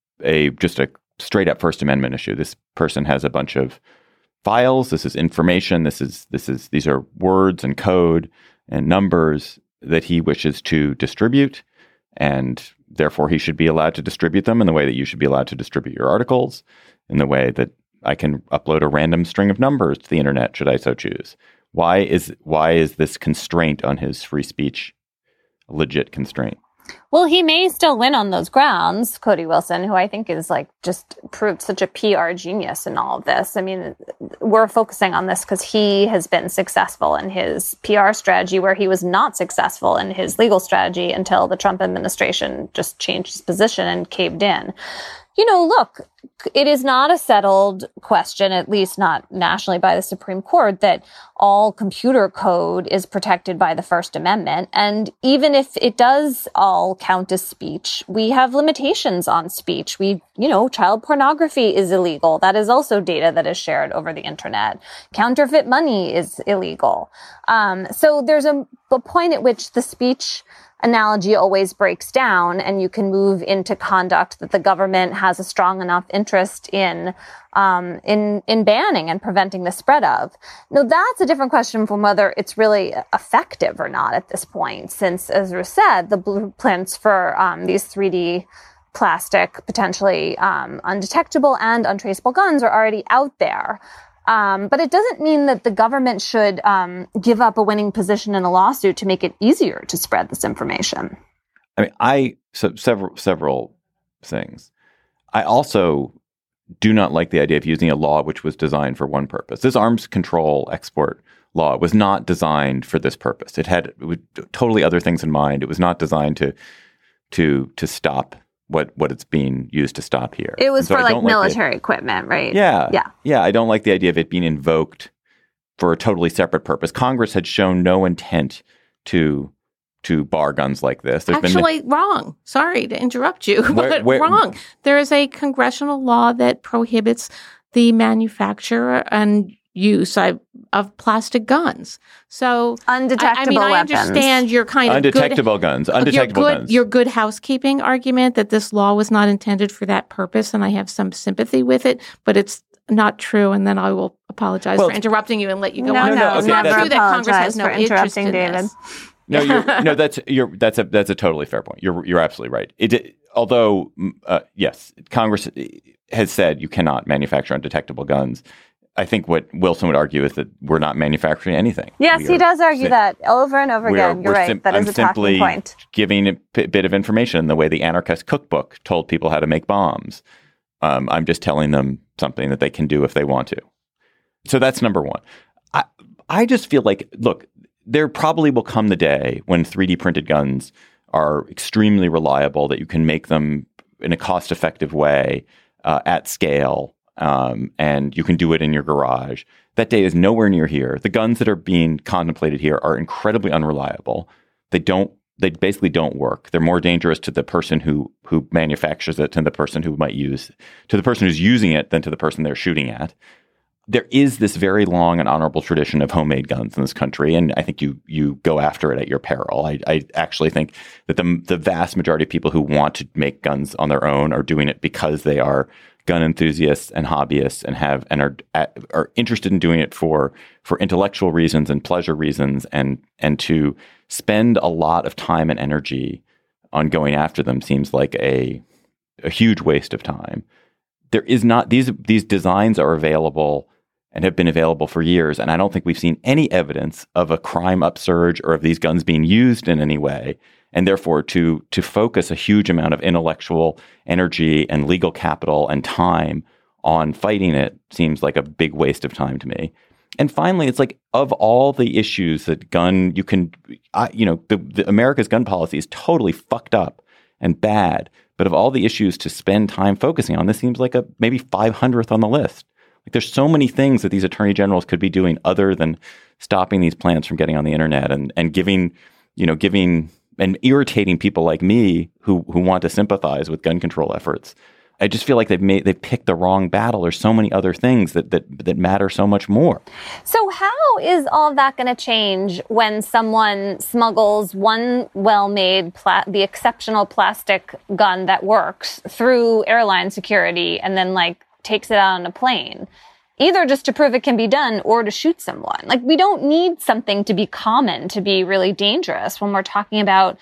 a just a straight up First Amendment issue? This person has a bunch of files. This is information. This is this is these are words and code and numbers that he wishes to distribute, and therefore he should be allowed to distribute them in the way that you should be allowed to distribute your articles, in the way that I can upload a random string of numbers to the internet, should I so choose. Why is why is this constraint on his free speech a legit constraint? Well, he may still win on those grounds, Cody Wilson, who I think is like just proved such a P R genius in all of this. I mean, we're focusing on this because he has been successful in his P R strategy, where he was not successful in his legal strategy until the Trump administration just changed his position and caved in. You know, look, it is not a settled question, at least not nationally by the Supreme Court, that all computer code is protected by the First Amendment. And even if it does all count as speech, we have limitations on speech. We, you know, child pornography is illegal. That is also data that is shared over the internet. Counterfeit money is illegal. Um, so there's a, a point at which the speech analogy always breaks down, and you can move into conduct that the government has a strong enough interest in, um, in, in banning and preventing the spread of. Now, that's a different question from whether it's really effective or not at this point, since, as Ruth said, the blueprints for um, these three D plastic, potentially um, undetectable and untraceable guns are already out there. Um, but it doesn't mean that the government should um, give up a winning position in a lawsuit to make it easier to spread this information. I mean, I so several several things. I also do not like the idea of using a law which was designed for one purpose. This arms control export law was not designed for this purpose. It had it was totally other things in mind. It was not designed to to to stop what what it's being used to stop here. It was so for like military like the, equipment, right? Yeah. Yeah. Yeah. I don't like the idea of it being invoked for a totally separate purpose. Congress had shown no intent to to bar guns like this. There's Actually, been, wrong. Sorry to interrupt you, where, but where, wrong. There is a congressional law that prohibits the manufacture and use of, of plastic guns. So undetectable I, I mean, I weapons. understand your kind of undetectable good, guns. Undetectable your good, guns. Your good housekeeping argument that this law was not intended for that purpose, and I have some sympathy with it, but it's not true. And then I will apologize well, for interrupting you and let you go no, on. No, no, it's okay, not that's, true that Congress has no for interest interrupting in David. this. No, you're, no, that's you're that's a that's a totally fair point. You're you're absolutely right. It, although uh, yes, Congress has said you cannot manufacture undetectable guns. I think what Wilson would argue is that we're not manufacturing anything. Yes, we he does argue sim- that over and over again. You're right. Sim- that is I'm a talking simply point. Giving a p- bit of information the way the Anarchist Cookbook told people how to make bombs. Um, I'm just telling them something that they can do if they want to. So that's number one. I I just feel like, look, there probably will come the day when three D printed guns are extremely reliable, that you can make them in a cost-effective way uh, at scale. Um, and you can do it in your garage. That day is nowhere near here. The guns that are being contemplated here are incredibly unreliable. They don't. They basically don't work. They're more dangerous to the person who who manufactures it, to the person who might use, to the person who's using it, than to the person they're shooting at. There is this very long and honorable tradition of homemade guns in this country, and I think you you go after it at your peril. I, I actually think that the the vast majority of people who want to make guns on their own are doing it because they are gun enthusiasts and hobbyists and have and are are interested in doing it for for intellectual reasons and pleasure reasons, and and to spend a lot of time and energy on going after them seems like a a huge waste of time. There is not these these designs are available and have been available for years, and I don't think we've seen any evidence of a crime upsurge or of these guns being used in any way. And therefore, to to focus a huge amount of intellectual energy and legal capital and time on fighting it seems like a big waste of time to me. And finally, it's like, of all the issues that gun, you can, I, you know, the, the America's gun policy is totally fucked up and bad. But of all the issues to spend time focusing on, this seems like a maybe five hundredth on the list. Like, there's so many things that these attorney generals could be doing other than stopping these plants from getting on the internet and and giving, you know, giving and irritating people like me who who want to sympathize with gun control efforts I just feel like they've made they've picked the wrong battle. There's so many other things that that that matter so much more. So how is all of that going to change when someone smuggles one well-made, pla- the exceptional plastic gun that works through airline security and then like takes it out on a plane? Either just to prove it can be done or to shoot someone. Like, we don't need something to be common to be really dangerous when we're talking about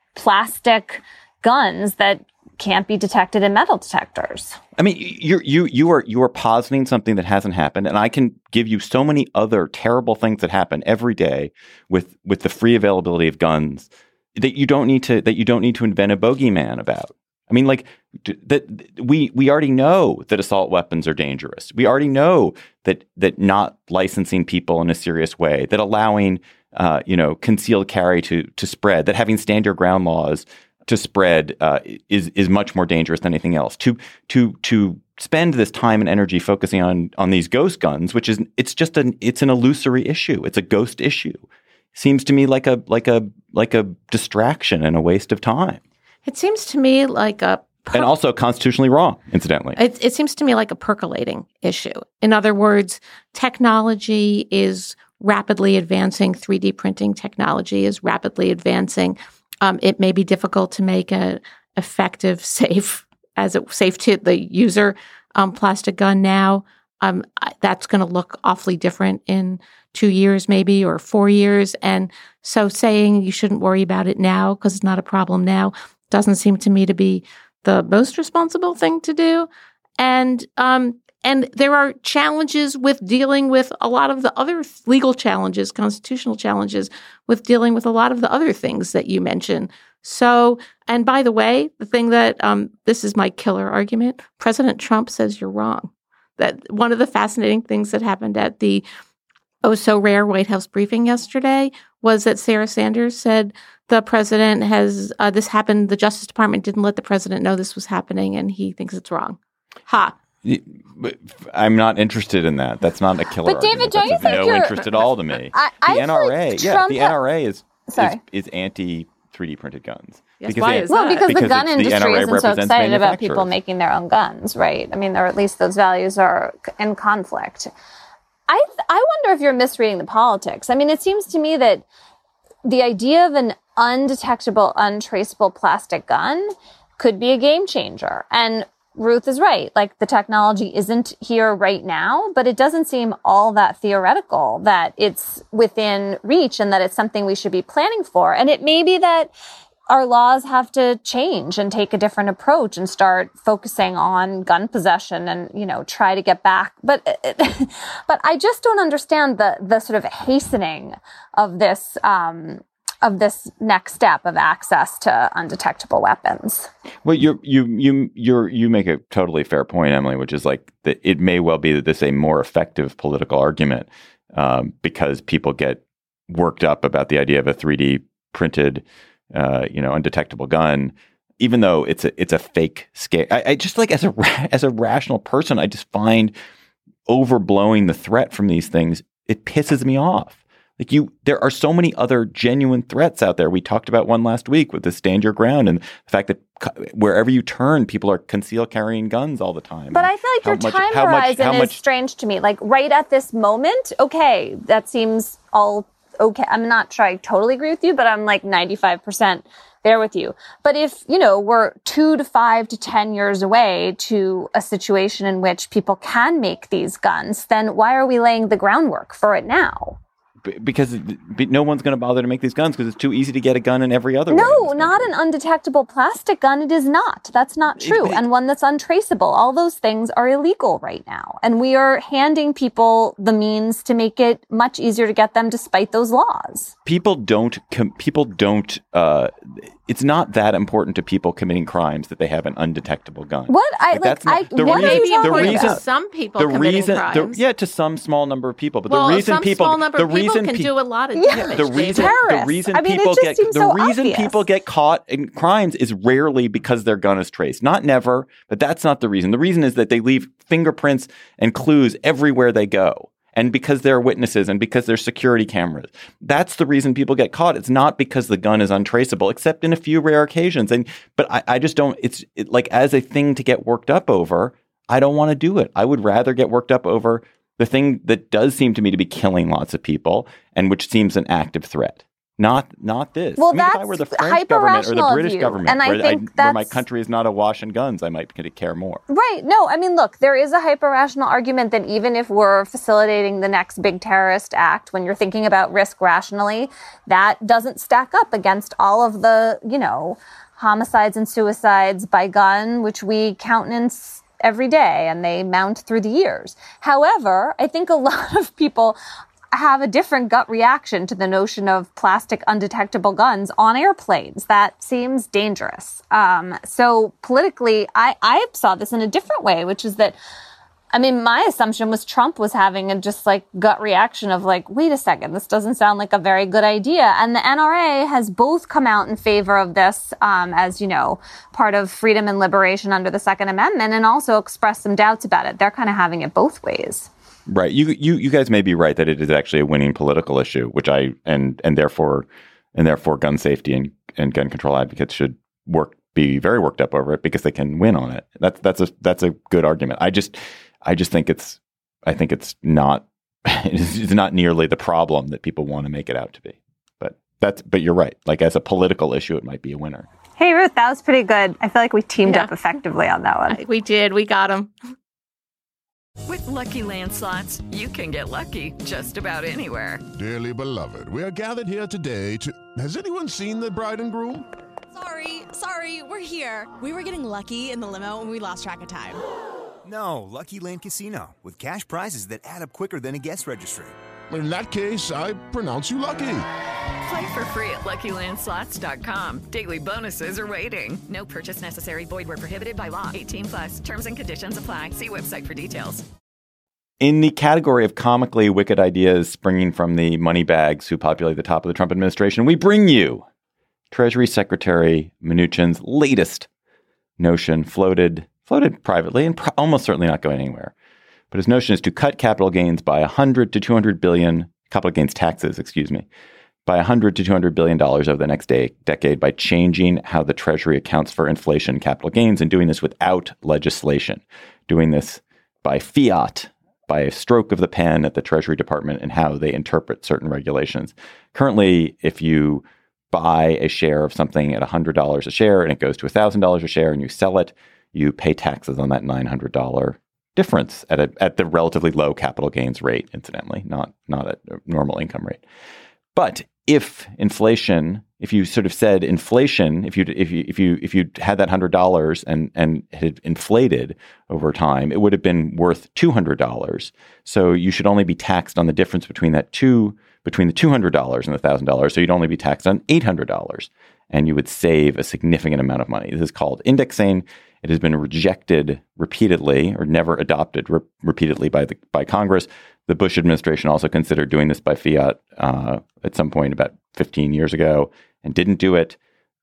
plastic guns that can't be detected in metal detectors. I mean, you you you are you are positing something that hasn't happened, and I can give you so many other terrible things that happen every day with with the free availability of guns that you don't need to that you don't need to invent a bogeyman about. I mean, like that we we already know that assault weapons are dangerous. We already know that that not licensing people in a serious way, that allowing uh, you know concealed carry to to spread, that having stand your ground laws to spread uh, is is much more dangerous than anything else. To to to spend this time and energy focusing on on these ghost guns, which is it's just an it's an illusory issue. It's a ghost issue. Seems to me like a like a like a distraction and a waste of time. It seems to me like a per- and also constitutionally wrong, incidentally. It, it seems to me like a percolating issue. In other words, technology is rapidly advancing. three D printing technology is rapidly advancing. Um, it may be difficult to make an effective, safe, as it safe to the user um, plastic gun now. Um, that's going to look awfully different in two years, maybe, or four years. And so saying you shouldn't worry about it now because it's not a problem now doesn't seem to me to be the most responsible thing to do. And um, and there are challenges with dealing with a lot of the other legal challenges, constitutional challenges, with dealing with a lot of the other things that you mentioned. So, and by the way, the thing that, um, this is my killer argument, President Trump says you're wrong. That one of the fascinating things that happened at the oh so rare White House briefing yesterday was that Sarah Sanders said the president has, uh, this happened, the Justice Department didn't let the president know this was happening and he thinks it's wrong. Ha. I'm not interested in that. That's not a killer But David, argument. don't That's you of think no you're, interest at all to me. I, the I N R A, like yeah, Trump the N R A is Sorry. is, is anti three D printed guns. Yes, because why they, is Well, that? because, because the gun it's- the industry N R A isn't so represents excited about people manufacturers. making their own guns, right? I mean, or at least those values are c- in conflict. I th- I wonder if you're misreading the politics. I mean, it seems to me that the idea of an undetectable, untraceable plastic gun could be a game changer. And Ruth is right. Like, the technology isn't here right now, but it doesn't seem all that theoretical that it's within reach and that it's something we should be planning for. And it may be that our laws have to change and take a different approach and start focusing on gun possession and, you know, try to get back. But, but I just don't understand the, the sort of hastening of this, um, of this next step of access to undetectable weapons. Well, you you you you you make a totally fair point, Emily, which is like that it may well be that this is a more effective political argument um, because people get worked up about the idea of a three D printed, uh, you know, undetectable gun, even though it's a it's a fake scale. I, I just like as a as a rational person, I just find overblowing the threat from these things. It pisses me off. Like you, there are so many other genuine threats out there. We talked about one last week with the stand your ground and the fact that wherever you turn, people are concealed carrying guns all the time. But I feel like how your much, time how much, horizon how is much, strange to me. Like right at this moment, okay, that seems all okay. I'm not sure I totally agree with you, but I'm like ninety-five percent there with you. But if, you know, we're two to five to ten years away to a situation in which people can make these guns, then why are we laying the groundwork for it now? Because no one's going to bother to make these guns because it's too easy to get a gun in every other way. No, not an undetectable plastic gun. It is not. That's not true. And one that's untraceable. All those things are illegal right now. And we are handing people the means to make it much easier to get them despite those laws. People don't, com- people don't, uh, it's not that important to people committing crimes that they have an undetectable gun. What? I, like, that's not, I, the what reason, are you the talking reason, about? Some people the committing reason, crimes. The, yeah, to some small number of people. But well, the reason some people, small number the of people reason can pe- do a lot of Yeah. damage. the reason, Terrorists. the reason I mean, it people just get, seems the so reason obvious. people get caught in crimes is rarely because their gun is traced. Not never, but that's not the reason. The reason is that they leave fingerprints and clues everywhere they go. and because there are witnesses and because there's security cameras. That's the reason people get caught. It's not because the gun is untraceable, except in a few rare occasions. And but I, I just don't. It's it, like as a thing to get worked up over. I don't want to do it. I would rather get worked up over the thing that does seem to me to be killing lots of people and which seems an active threat. Not not this. Well, I mean, that's if I were the French government or the British government, and I where, think I, where my country is not awash in guns, I might care more. Right. No, I mean, look, there is a hyper-rational argument that even if we're facilitating the next big terrorist act, when you're thinking about risk rationally, that doesn't stack up against all of the, you know, homicides and suicides by gun, which we countenance every day and they mount through the years. However, I think a lot of people have a different gut reaction to the notion of plastic undetectable guns on airplanes. That seems dangerous. Um, so politically, I, I saw this in a different way, which is that, I mean, my assumption was Trump was having a just like gut reaction of like, wait a second, this doesn't sound like a very good idea. And the N R A has both come out in favor of this, um, as, you know, part of freedom and liberation under the Second Amendment, and also expressed some doubts about it. They're kind of having it both ways. Right. You you you guys may be right that it is actually a winning political issue, which I and and therefore and therefore gun safety and, and gun control advocates should work be very worked up over it because they can win on it. That's that's a that's a good argument. I just I just think it's I think it's not it's not nearly the problem that people want to make it out to be. But that's but you're right. Like as a political issue, it might be a winner. Hey Ruth, that was pretty good. I feel like we teamed yeah. up effectively on that one. We did. We got him. With Lucky Land Slots, you can get lucky just about anywhere. Dearly beloved, we are gathered here today to... Has anyone seen the bride and groom? Sorry, sorry, we're here. We were getting lucky in the limo and we lost track of time. No, Lucky Land Casino, with cash prizes that add up quicker than a guest registry. In that case, I pronounce you lucky. Play for free at Lucky Land Slots dot com. Daily bonuses are waiting. No purchase necessary. Void where prohibited by law. eighteen plus. Terms and conditions apply. See website for details. In the category of comically wicked ideas springing from the money bags who populate the top of the Trump administration, we bring you Treasury Secretary Mnuchin's latest notion, floated floated privately and pro- almost certainly not going anywhere. But his notion is to cut capital gains by one hundred to two hundred billion, capital gains taxes, excuse me, by one hundred to two hundred billion dollars over the next day, decade by changing how the Treasury accounts for inflation capital gains and doing this without legislation, doing this by fiat, by a stroke of the pen at the Treasury Department and how they interpret certain regulations. Currently, if you buy a share of something at one hundred dollars a share and it goes to one thousand dollars a share and you sell it, you pay taxes on that nine hundred dollars difference at a, at the relatively low capital gains rate, incidentally, not not at a normal income rate. But if inflation, if you sort of said inflation, if you if you if you if you had that hundred dollars and and had inflated over time, it would have been worth two hundred dollars. So you should only be taxed on the difference between that two between the two hundred dollars and the thousand dollars. So you'd only be taxed on eight hundred dollars, and you would save a significant amount of money. This is called indexing. It has been rejected repeatedly or never adopted re- repeatedly by the by Congress. The Bush administration also considered doing this by fiat uh, at some point about fifteen years ago and didn't do it.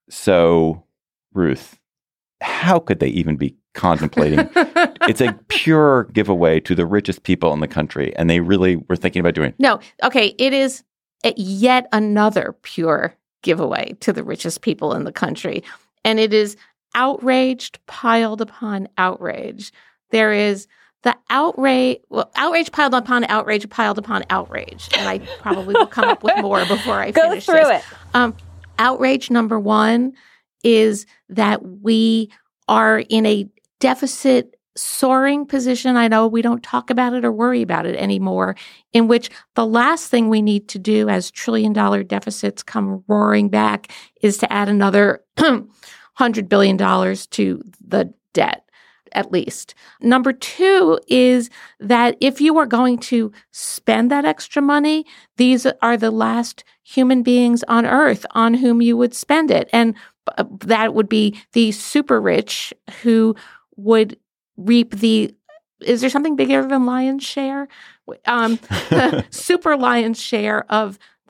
So, Ruth, how could they even be contemplating? It's a pure giveaway to the richest people in the country, and they really were thinking about doing it. No, okay, it is a, yet another pure giveaway to the richest people in the country, and it is outraged, piled upon outrage. There is the outrage, well, outrage piled upon outrage, piled upon outrage. And I probably will come up with more before I Go finish through this. it. Um, outrage number one is that we are in a deficit soaring position. I know we don't talk about it or worry about it anymore, in which the last thing we need to do as trillion dollar deficits come roaring back is to add another one hundred billion dollars to the debt, at least. Number two is that if you are going to spend that extra money, these are the last human beings on earth on whom you would spend it. And that would be the super rich who would reap the, is there something bigger than lion's share? Um, the super lion's share of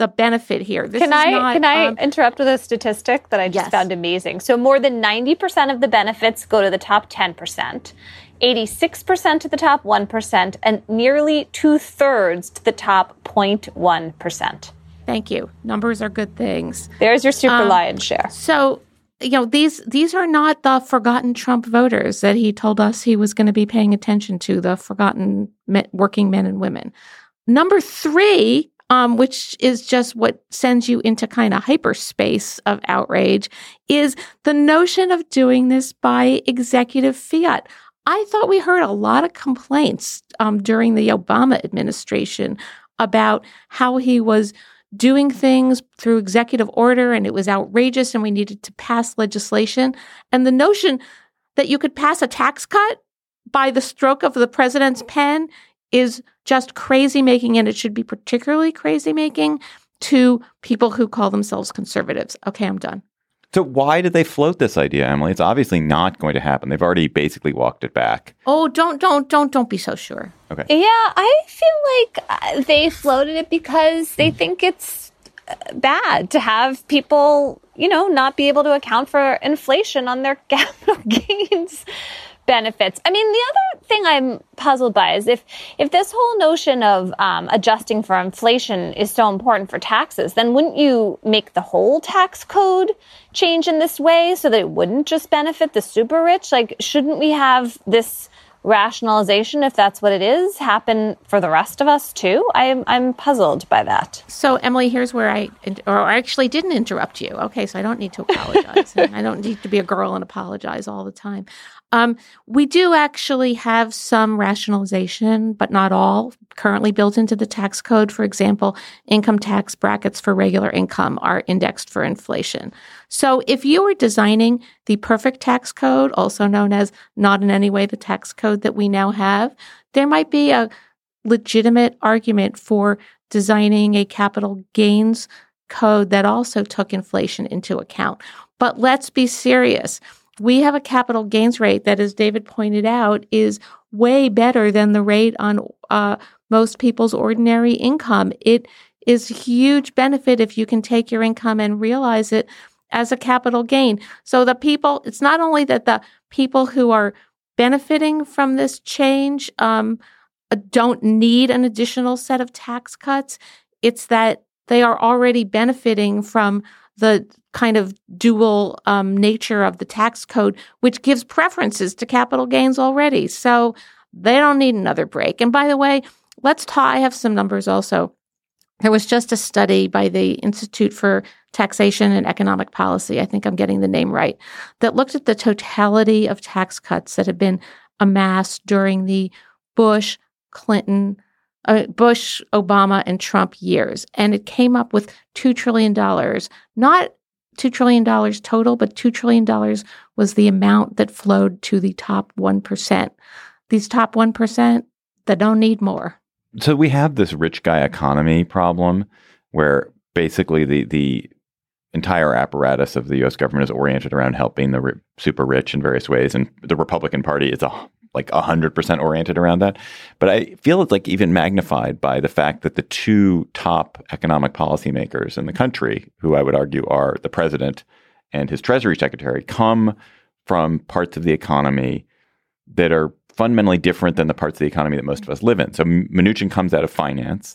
the benefit here. This can is I not, can I um, interrupt with a statistic that I just yes. found amazing? So more than ninety percent of the benefits go to the top ten percent, eighty-six percent to the top one percent, and nearly two-thirds to the top zero point one percent. Thank you. Numbers are good things. There's your super Um, lion's share. So, you know, these these are not the forgotten Trump voters that he told us he was going to be paying attention to, the forgotten men, working men and women. Number three, um, which is just what sends you into kind of hyperspace of outrage, is the notion of doing this by executive fiat. I thought we heard a lot of complaints um, during the Obama administration about how he was doing things through executive order and it was outrageous and we needed to pass legislation. And the notion that you could pass a tax cut by the stroke of the president's pen is just crazy making, and it should be particularly crazy making to people who call themselves conservatives. Okay, I'm done. So why did they float this idea, Emily? It's obviously not going to happen. They've already basically walked it back. Oh, don't, don't, don't, don't be so sure. Okay. Yeah, I feel like uh, they floated it because they think it's uh, bad to have people, you know, not be able to account for inflation on their capital gains benefits. I mean, the other thing I'm puzzled by is if if this whole notion of um, adjusting for inflation is so important for taxes, then wouldn't you make the whole tax code change in this way so that it wouldn't just benefit the super rich? Like, shouldn't we have this rationalization, if that's what it is, happen for the rest of us too? I'm I'm puzzled by that. So, Emily, here's where I, or I actually didn't interrupt you. Okay, so I don't need to apologize. I don't need to be a girl and apologize all the time. Um, we do actually have some rationalization, but not all, currently built into the tax code. For example, income tax brackets for regular income are indexed for inflation. So if you were designing the perfect tax code, also known as not in any way the tax code that we now have, there might be a legitimate argument for designing a capital gains code that also took inflation into account. But let's be serious. We have a capital gains rate that, as David pointed out, is way better than the rate on uh, most people's ordinary income. It is a huge benefit if you can take your income and realize it as a capital gain. So the people, it's not only that the people who are benefiting from this change um, don't need an additional set of tax cuts, it's that they are already benefiting from the kind of dual um, nature of the tax code, which gives preferences to capital gains already. So they don't need another break. And by the way, let's talk, I have some numbers also. There was just a study by the Institute for Taxation and Economic Policy, I think I'm getting the name right, that looked at the totality of tax cuts that had been amassed during the Bush, Clinton, uh, Bush, Obama, and Trump years. And it came up with two trillion dollars, not two trillion dollars total, but two trillion dollars was the amount that flowed to the top one percent. These top one percent that don't need more. So we have this rich guy economy problem where basically the, the entire apparatus of the U S government is oriented around helping the ri- super rich in various ways. And the Republican Party is a, like one hundred percent oriented around that. But I feel it's like even magnified by the fact that the two top economic policymakers in the country, who I would argue are the president and his Treasury Secretary, come from parts of the economy that are fundamentally different than the parts of the economy that most of us live in. So Mnuchin comes out of finance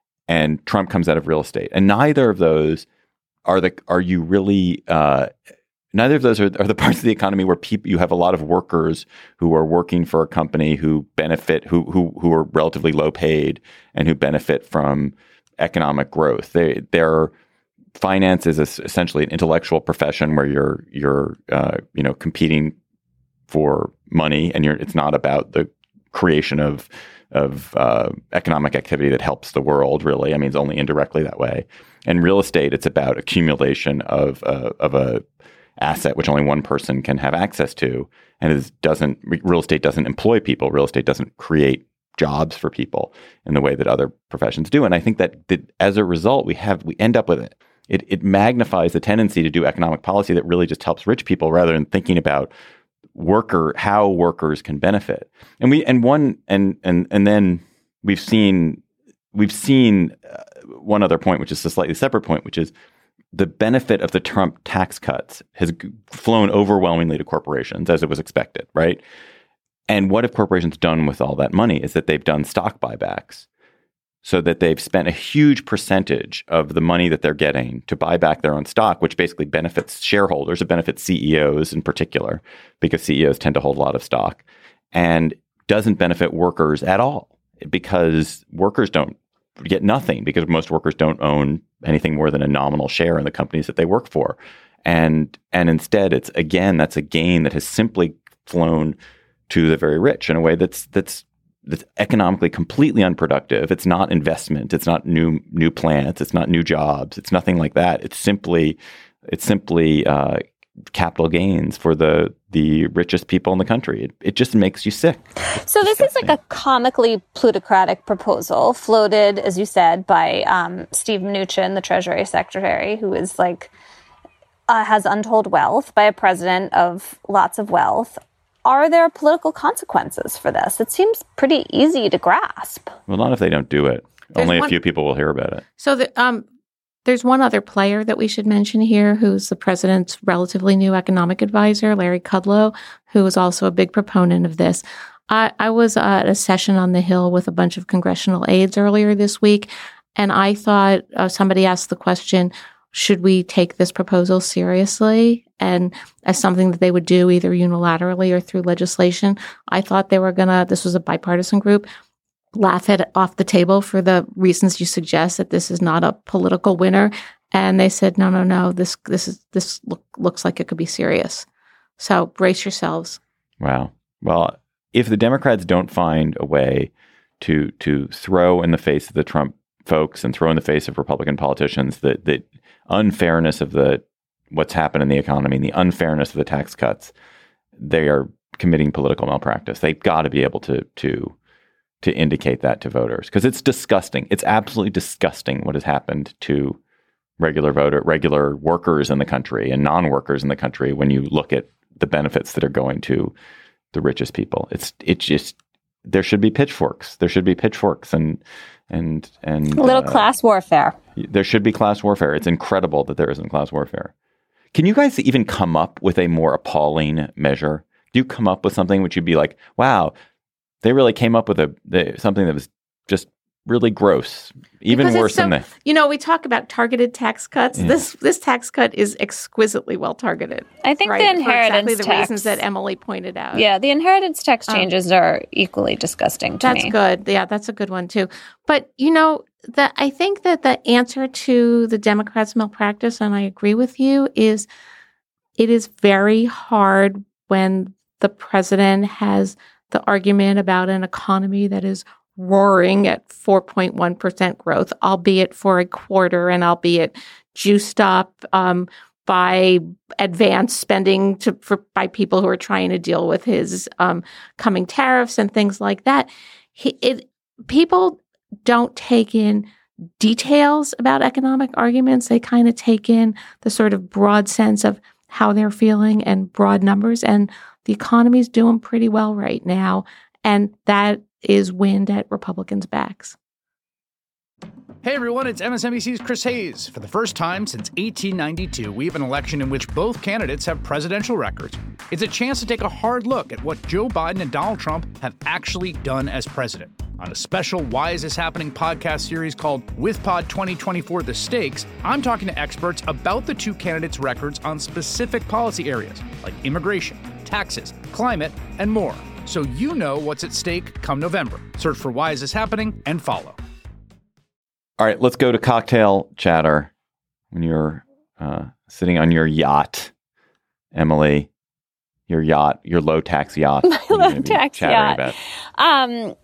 and Trump comes out of real estate. And neither of those are the, are you really, uh, neither of those are, are the parts of the economy where people, you have a lot of workers who are working for a company who benefit, who, who, who are relatively low paid and who benefit from economic growth. They, they're, finance is essentially an intellectual profession where you're, you're, uh, you know, competing for money, and you're, it's not about the creation of of uh, economic activity that helps the world. Really, I mean, it's only indirectly that way. And real estate, it's about accumulation of uh, of a asset which only one person can have access to, and it doesn't. Real estate doesn't employ people. Real estate doesn't create jobs for people in the way that other professions do. And I think that, that as a result, we have we end up with it. It it magnifies the tendency to do economic policy that really just helps rich people rather than thinking about worker, how workers can benefit. And we, and one, and, and, and then we've seen, we've seen uh, one other point, which is a slightly separate point, which is the benefit of the Trump tax cuts has g- flown overwhelmingly to corporations, as it was expected, right? And what have corporations done with all that money is that they've done stock buybacks so that they've spent a huge percentage of the money that they're getting to buy back their own stock, which basically benefits shareholders. It benefits C E Os in particular, because C E Os tend to hold a lot of stock, and doesn't benefit workers at all, because workers don't get nothing, because most workers don't own anything more than a nominal share in the companies that they work for. And and instead, it's again, that's a gain that has simply flown to the very rich in a way that's that's that's economically completely unproductive. It's not investment. It's not new new plants. It's not new jobs. It's nothing like that. It's simply it's simply uh, capital gains for the the richest people in the country. It, it just makes you sick. It's so this disgusting. is like a comically plutocratic proposal floated, as you said, by um, Steve Mnuchin, the Treasury Secretary, who is like uh, has untold wealth, by a president of lots of wealth. Are there political consequences for this? It seems pretty easy to grasp. Well, not if they don't do it. There's Only one, a few people will hear about it. So the, um, there's one other player that we should mention here, who's the president's relatively new economic advisor, Larry Kudlow, who is also a big proponent of this. I, I was at a session on the Hill with a bunch of congressional aides earlier this week, and I thought uh, somebody asked the question, should we take this proposal seriously and as something that they would do either unilaterally or through legislation? I thought they were going to, this was a bipartisan group, laugh it off the table for the reasons you suggest, that this is not a political winner. And they said, no, no, no, this this is this look, looks like it could be serious. So brace yourselves. Wow. Well, if the Democrats don't find a way to to throw in the face of the Trump folks and throw in the face of Republican politicians the, the unfairness of the what's happened in the economy and the unfairness of the tax cuts, they are committing political malpractice. They've got to be able to to to indicate that to voters, because it's disgusting. It's absolutely disgusting what has happened to regular voter, regular workers in the country and non-workers in the country when you look at the benefits that are going to the richest people. It's it's just there should be pitchforks. There should be pitchforks and and and a little uh, class warfare. There should be class warfare. It's incredible that there isn't class warfare. Can you guys even come up with a more appalling measure? Do you come up with something which you'd be like, wow, they really came up with a the, something that was just really gross, even Because worse so, than the. You know, we talk about targeted tax cuts. Yeah. This this tax cut is exquisitely well targeted. I think right, the for inheritance exactly the tax, reasons that Emily pointed out. Yeah, the inheritance tax Um, changes are equally disgusting to That's me. good. Yeah, that's a good one too. But you know, that I think that the answer to the Democrats' malpractice, and I agree with you, is it is very hard when the president has the argument about an economy that is roaring at four point one percent growth, albeit for a quarter and albeit juiced up um, by advanced spending to, for, by people who are trying to deal with his um, coming tariffs and things like that. He, it, people don't take in details about economic arguments. They kind of take in the sort of broad sense of how they're feeling and broad numbers. And the economy's doing pretty well right now. And that is wind at Republicans' backs. Hey everyone, it's M S N B C's Chris Hayes. For the first time since eighteen ninety-two, we have an election in which both candidates have presidential records. It's a chance to take a hard look at what Joe Biden and Donald Trump have actually done as president. On a special Why Is This Happening podcast series called WithPod twenty twenty-four The Stakes, I'm talking to experts about the two candidates' records on specific policy areas like immigration, taxes, climate, and more. So you know what's at stake come November. Search for Why Is This Happening and follow. All right, let's go to cocktail chatter. When you're uh, sitting on your yacht, Emily, your yacht, your low tax yacht. My low tax yacht. About? Um,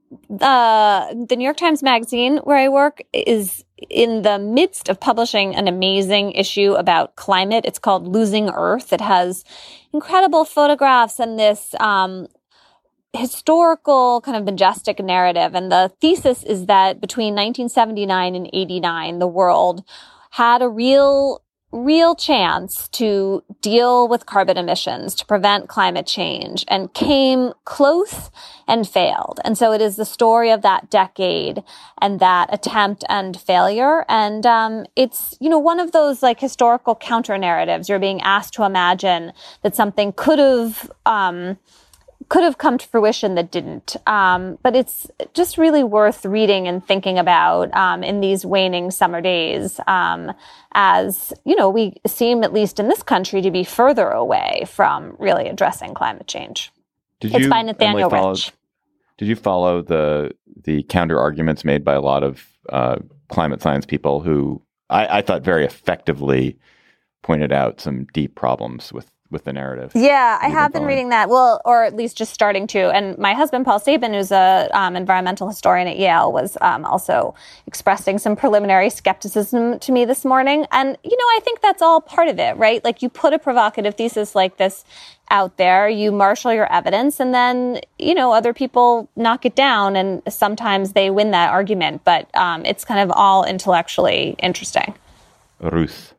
uh, the New York Times Magazine, where I work, is in the midst of publishing an amazing issue about climate. It's called Losing Earth. It has incredible photographs and this um, historical kind of majestic narrative. And the thesis is that between nineteen seventy-nine and eighty-nine, the world had a real real chance to deal with carbon emissions, to prevent climate change, and came close and failed. And so it is the story of that decade and that attempt and failure. And um, it's, you know, one of those like historical counter narratives. You're being asked to imagine that something could have um, could have come to fruition that didn't. Um, but it's just really worth reading and thinking about um, in these waning summer days, um, as, you know, we seem, at least in this country, to be further away from really addressing climate change. Did it's you, by Nathaniel Emily, follow, Rich. Did you follow the the counter arguments made by a lot of uh, climate science people who I, I thought very effectively pointed out some deep problems with with the narrative? Yeah, I have been following. reading that. Well, or at least just starting to. And my husband, Paul Sabin, who's a um, environmental historian at Yale, was um, also expressing some preliminary skepticism to me this morning. And, you know, I think that's all part of it, right? Like, you put a provocative thesis like this out there, you marshal your evidence, and then, you know, other people knock it down, and sometimes they win that argument. But um, it's kind of all intellectually interesting. Ruth,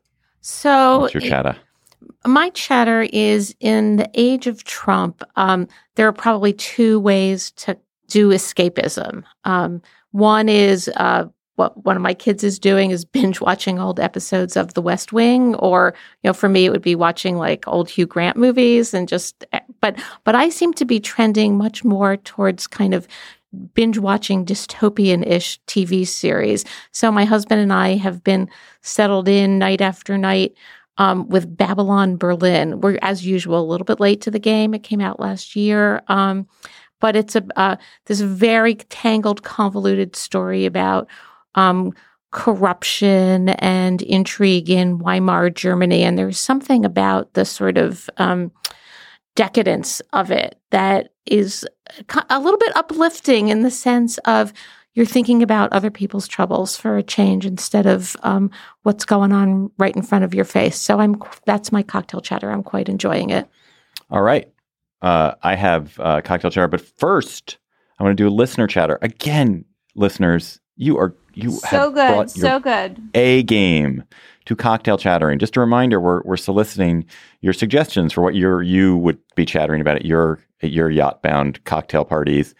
So what's your chatter? My chatter is, in the age of Trump, um, there are probably two ways to do escapism. Um, one is uh, what one of my kids is doing is binge watching old episodes of The West Wing, or, you know, for me, it would be watching like old Hugh Grant movies and just, but, but I seem to be trending much more towards kind of binge watching dystopian-ish T V series. So my husband and I have been settled in night after night Um, with Babylon Berlin. We're, as usual, a little bit late to the game. It came out last year. Um, but it's a uh, this very tangled, convoluted story about um, corruption and intrigue in Weimar Germany. And there's something about the sort of um, decadence of it that is a little bit uplifting, in the sense of you're thinking about other people's troubles for a change instead of um, what's going on right in front of your face. So I'm that's my cocktail chatter. I'm quite enjoying it. All right. Uh, I have uh, cocktail chatter, but first I want to do a listener chatter. Again, listeners, you are you So have good, brought your so good. A game to cocktail chattering. Just a reminder, we're we're soliciting your suggestions for what your you would be chattering about at your at your yacht bound cocktail parties.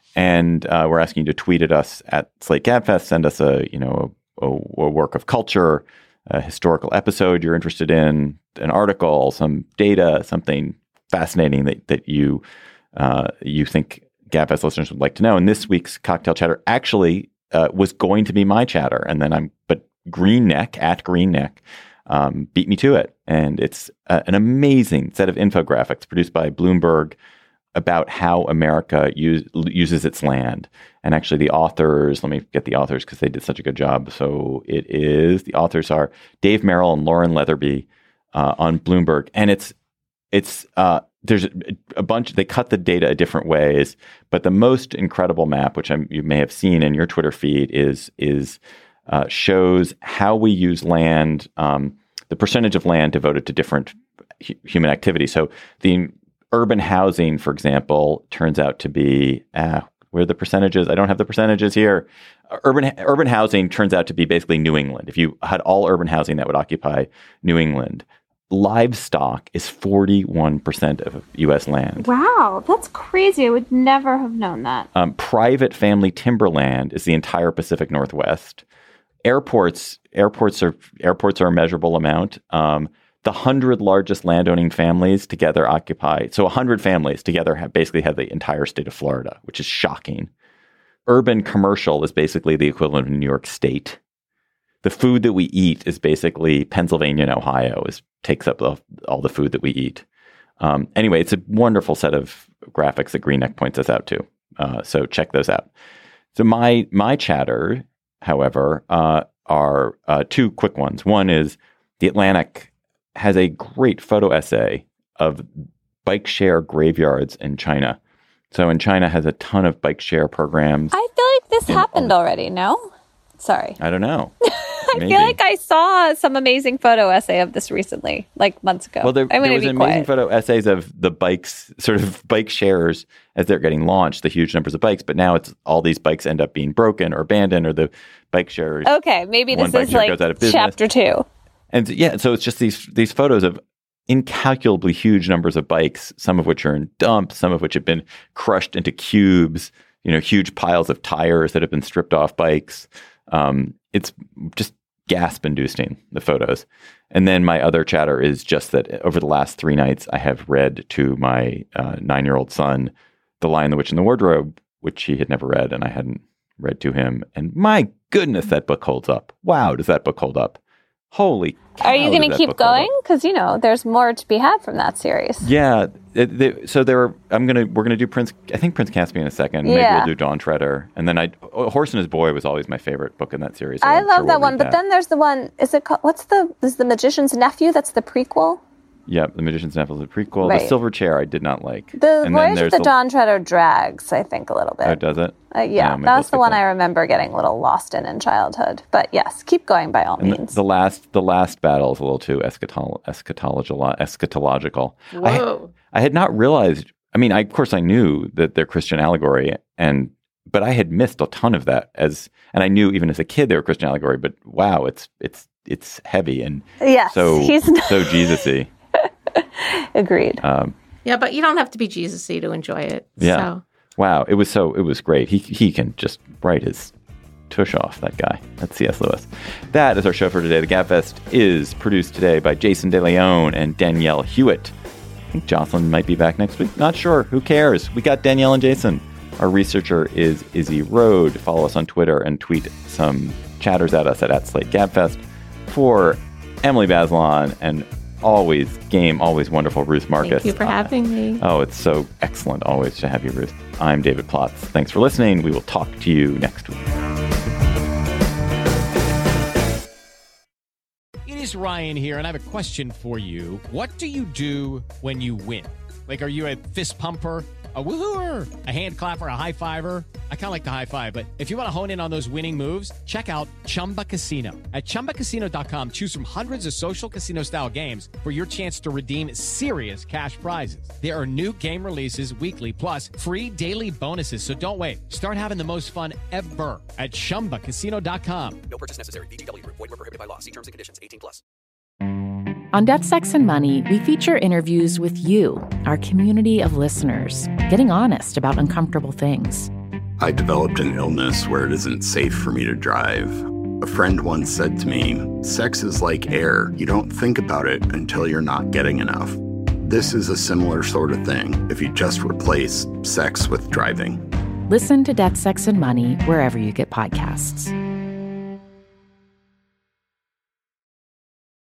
And uh, we're asking you to tweet at us at Slate Gabfest. Send us a, you know, a, a work of culture, a historical episode you're interested in, an article, some data, something fascinating that that you uh, you think Gabfest listeners would like to know. And this week's cocktail chatter actually uh, was going to be my chatter, and then I'm but Green Neck at Green Neck um, beat me to it, and it's uh, an amazing set of infographics produced by Bloomberg about how America use, uses its land. And actually the authors, let me get the authors because they did such a good job. So it is, the authors are Dave Merrill and Lauren Leatherby uh, on Bloomberg. And it's, it's uh, there's a, a bunch, they cut the data a different ways, but the most incredible map, which I'm, you may have seen in your Twitter feed, is, is uh, shows how we use land, um, the percentage of land devoted to different hu- human activities. So the urban housing, for example, turns out to be, uh, where are the percentages? I don't have the percentages here. Uh, urban urban housing turns out to be basically New England. If you had all urban housing, that would occupy New England. Livestock is forty-one percent of U S land. Wow, that's crazy. I would never have known that. Um, private family timberland is the entire Pacific Northwest. Airports, airports are airports are a measurable amount. Um, The hundred largest landowning families together occupy, so a hundred families together have basically have the entire state of Florida, which is shocking. Urban commercial is basically the equivalent of New York State. The food that we eat is basically Pennsylvania and Ohio is takes up the, all the food that we eat. Um, anyway, it's a wonderful set of graphics that Green Neck points us out to. Uh, so check those out. So my my chatter, however, uh, are uh, two quick ones. One is The Atlantic has a great photo essay of bike share graveyards in China. So in China has a ton of bike share programs. I feel like this happened all- already, no? Sorry. I don't know. I feel like I saw some amazing photo essay of this recently, like months ago. Well, there, I'm there was be amazing quiet. photo essays of the bikes, sort of bike shares as they're getting launched, the huge numbers of bikes. But now it's all these bikes end up being broken or abandoned, or the bike shares. Okay, maybe one this bike is share like goes out of business. chapter two. And yeah, so it's just these these photos of incalculably huge numbers of bikes, some of which are in dumps, some of which have been crushed into cubes, you know, huge piles of tires that have been stripped off bikes. Um, it's just gasp-inducing, the photos. And then my other chatter is just that over the last three nights, I have read to my uh, nine-year-old son The Lion, the Witch, and the Wardrobe, which he had never read, and I hadn't read to him. And my goodness, that book holds up. Wow, does that book hold up? Holy cow. Are you going to keep going? Because, you know, there's more to be had from that series. Yeah. It, they, so there are, I'm going to, we're going to do Prince, I think Prince Caspian in a second. Yeah. Maybe we'll do Dawn Treader. And then I, Horse and His Boy was always my favorite book in that series. So I I'm love sure that we'll one. read But that. then there's the one, is it called, what's the, is the Magician's Nephew? That's the prequel? Yeah, The Magician's Nephew is a prequel. Right. The Silver Chair I did not like. The and Voyage of there's the Dawn Treader drags, I think, a little bit. Oh, does it? Uh, yeah, maybe that I'll was the skip one that. I remember getting a little lost in in childhood. But yes, keep going by all And the, means. the last, the last battle is a little too eschatol- eschatological. eschatological. Whoa. I, I had not realized. I mean, I, of course, I knew that they're Christian allegory, and but I had missed a ton of that as, and I knew even as a kid they were Christian allegory. But wow, it's it's it's heavy and Yes, so he's not- so Jesus-y. Agreed. Um, Yeah, but you don't have to be Jesus-y to enjoy it. Yeah. So. Wow. It was so, it was great. He he can just write his tush off, that guy. That's C S. Lewis. That is our show for today. The GabFest is produced today by Jason DeLeon and Danielle Hewitt. I think Jocelyn might be back next week. Not sure. Who cares? We got Danielle and Jason. Our researcher is Izzy Rode. Follow us on Twitter and tweet some chatters at us at, at Slate GabFest. For Emily Bazelon and always game, always wonderful Ruth Marcus. Thank you for having me. Oh, it's so excellent always to have you, Ruth. I'm David Plotz. Thanks for listening. We will talk to you next week. It is Ryan here, and I have a question for you. What do you do when you win? Like, are you a fist pumper, a woohooer, a hand clapper, a high fiver? I kind of like the high five, but if you want to hone in on those winning moves, check out Chumba Casino. At chumba casino dot com, choose from hundreds of social casino style games for your chance to redeem serious cash prizes. There are new game releases weekly, plus free daily bonuses. So don't wait. Start having the most fun ever at chumba casino dot com. No purchase necessary. V G W Group. Void where prohibited by law. See terms and conditions. eighteen plus. On Death, Sex, and Money, we feature interviews with you, our community of listeners, getting honest about uncomfortable things. I developed an illness where it isn't safe for me to drive. A friend once said to me, sex is like air. You don't think about it until you're not getting enough. This is a similar sort of thing if you just replace sex with driving. Listen to Death, Sex, and Money wherever you get podcasts.